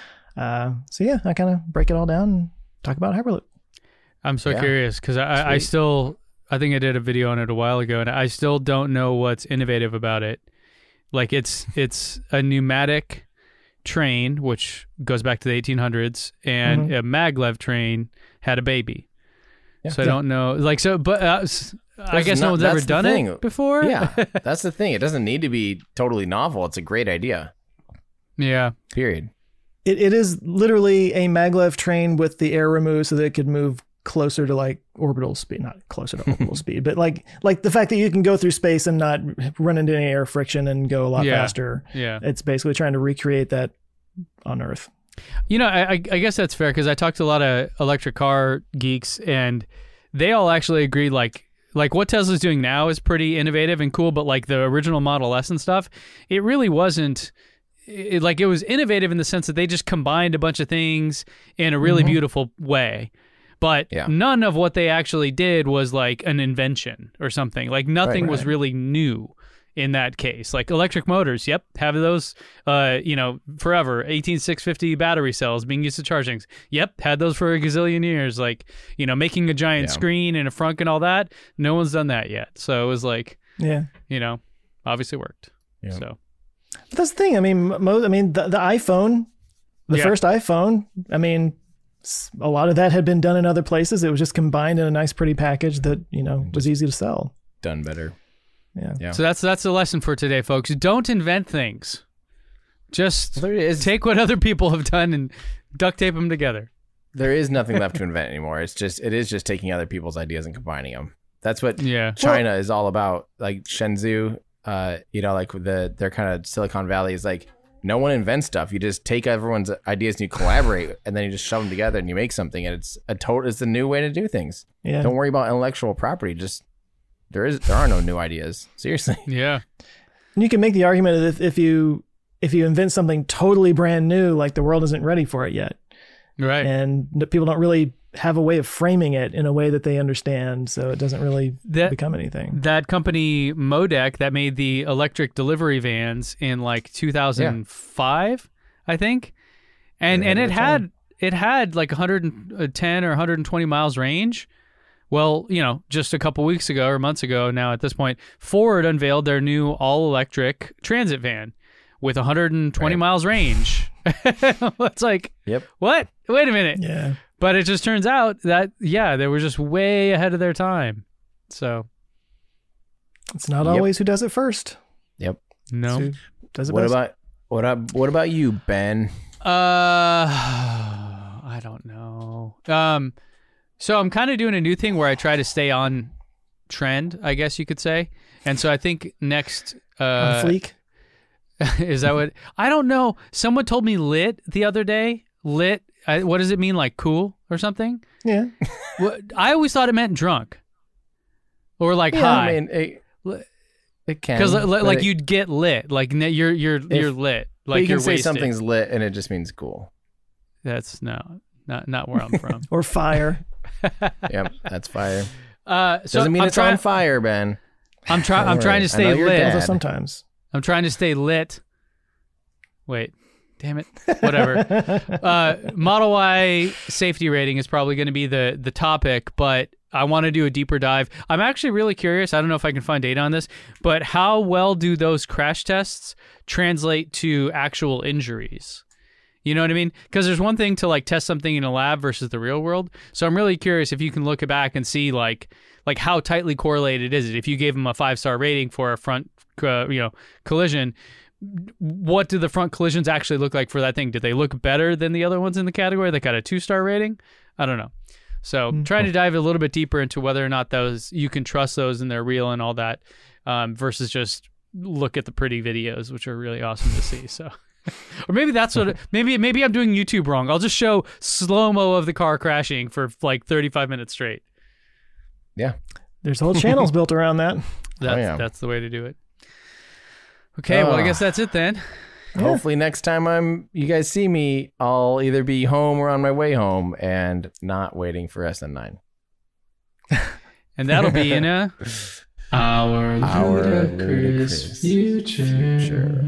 so yeah, I kind of break it all down and talk about Hyperloop. I'm so Yeah. curious because I still, I think I did a video on it a while ago, and I still don't know what's innovative about it. Like it's a pneumatic train, which goes back to the 1800s, and a maglev train had a baby. Yeah. So I don't know, like, so, but I guess no one's ever that's the done thing. it before. Yeah, that's the thing. It doesn't need to be totally novel. It's a great idea. Yeah. Period. It is literally a maglev train with the air removed so that it could move closer to like orbital speed, not closer to orbital speed, but like the fact that you can go through space and not run into any air friction and go a lot Yeah. faster. Yeah. It's basically trying to recreate that on Earth. You know, I guess that's fair because I talked to a lot of electric car geeks, and they all actually agreed like what Tesla's doing now is pretty innovative and cool, but like the original Model S and stuff, it really wasn't. It was innovative in the sense that they just combined a bunch of things in a really beautiful way. But Yeah. none of what they actually did was like an invention or something. Like nothing was really new in that case. Like electric motors, yep, have those, forever. 18650 battery cells being used to charge things. Yep, had those for a gazillion years. Like, making a giant Yeah. screen and a frunk and all that. No one's done that yet. So it was like, Yeah. obviously worked. Yeah. So But that's the thing. I mean, the iPhone, the Yeah. first iPhone, I mean, a lot of that had been done in other places. It was just combined in a nice, pretty package that, was easy to sell. Done better. Yeah. Yeah. So that's the lesson for today, folks. Don't invent things. Just There is take what other people have done and duct tape them together. there is nothing left to invent anymore. It is just taking other people's ideas and combining them. That's what Yeah. China is all about. Like Shenzhou, like their kind of Silicon Valley is like, no one invents stuff. You just take everyone's ideas and you collaborate, and then you just shove them together and you make something. And it's a new way to do things. Yeah. Don't worry about intellectual property. Just there are no new ideas. Seriously. Yeah. And you can make the argument that if you invent something totally brand new, like the world isn't ready for it yet. Right. And people don't really have a way of framing it in a way that they understand. So it doesn't really become anything. That company Modec that made the electric delivery vans in like 2005, I think, and it had like 110 or 120 miles range. Well, just a couple weeks ago or months ago now at this point, Ford unveiled their new all-electric transit van with 120 miles range. It's like, Yep. what? Wait a minute. Yeah. But it just turns out that, they were just way ahead of their time. So, It's not always who does it first. Yep. no. It's who does it What best. about you, Ben? So I'm kind of doing a new thing where I try to stay on trend, I guess you could say. And so I think next On fleek. is that what? I don't know. Someone told me lit the other day. Lit. What does it mean? Like cool or something? Yeah. I always thought it meant drunk or like Yeah, high. I mean, it can. Because like but you'd get lit, like you're lit, but like you can you're say wasted. something's lit and it just means cool. That's not where I'm from. Or fire. Yep, that's fire. So Doesn't mean it's on fire, Ben. I'm trying to I stay know you're lit. dead. Also sometimes. I'm trying to stay lit. Wait, damn it. Whatever. Model Y safety rating is probably going to be the topic, but I want to do a deeper dive. I'm actually really curious. I don't know if I can find data on this, but how well do those crash tests translate to actual injuries? You know what I mean? Because there's one thing to like test something in a lab versus the real world. So I'm really curious if you can look back and see like how tightly correlated is it? If you gave them a 5-star rating for a front, collision, what do the front collisions actually look like for that thing? Did they look better than the other ones in the category that got a 2-star rating? I don't know. So trying to dive a little bit deeper into whether or not those you can trust those and they're real and all that, versus just look at the pretty videos, which are really awesome to see. So. Or maybe that's what. Maybe I'm doing YouTube wrong. I'll just show slow-mo of the car crashing for like 35 minutes straight. Yeah. There's whole channels built around that. That's the way to do it. Okay, well I guess that's it then. Hopefully next time you guys see me, I'll either be home or on my way home and not waiting for SN9. And that'll be in our ludicrous future.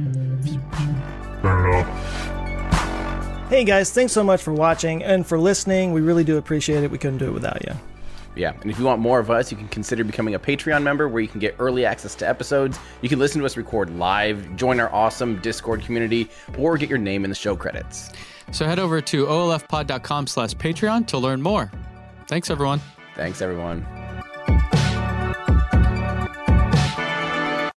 Hey guys, thanks so much for watching and for listening. We really do appreciate it. We couldn't do it without you. Yeah, and if you want more of us, you can consider becoming a Patreon member where you can get early access to episodes. You can listen to us record live, join our awesome Discord community, or get your name in the show credits. So head over to olfpod.com/Patreon to learn more. Thanks, everyone. Thanks, everyone.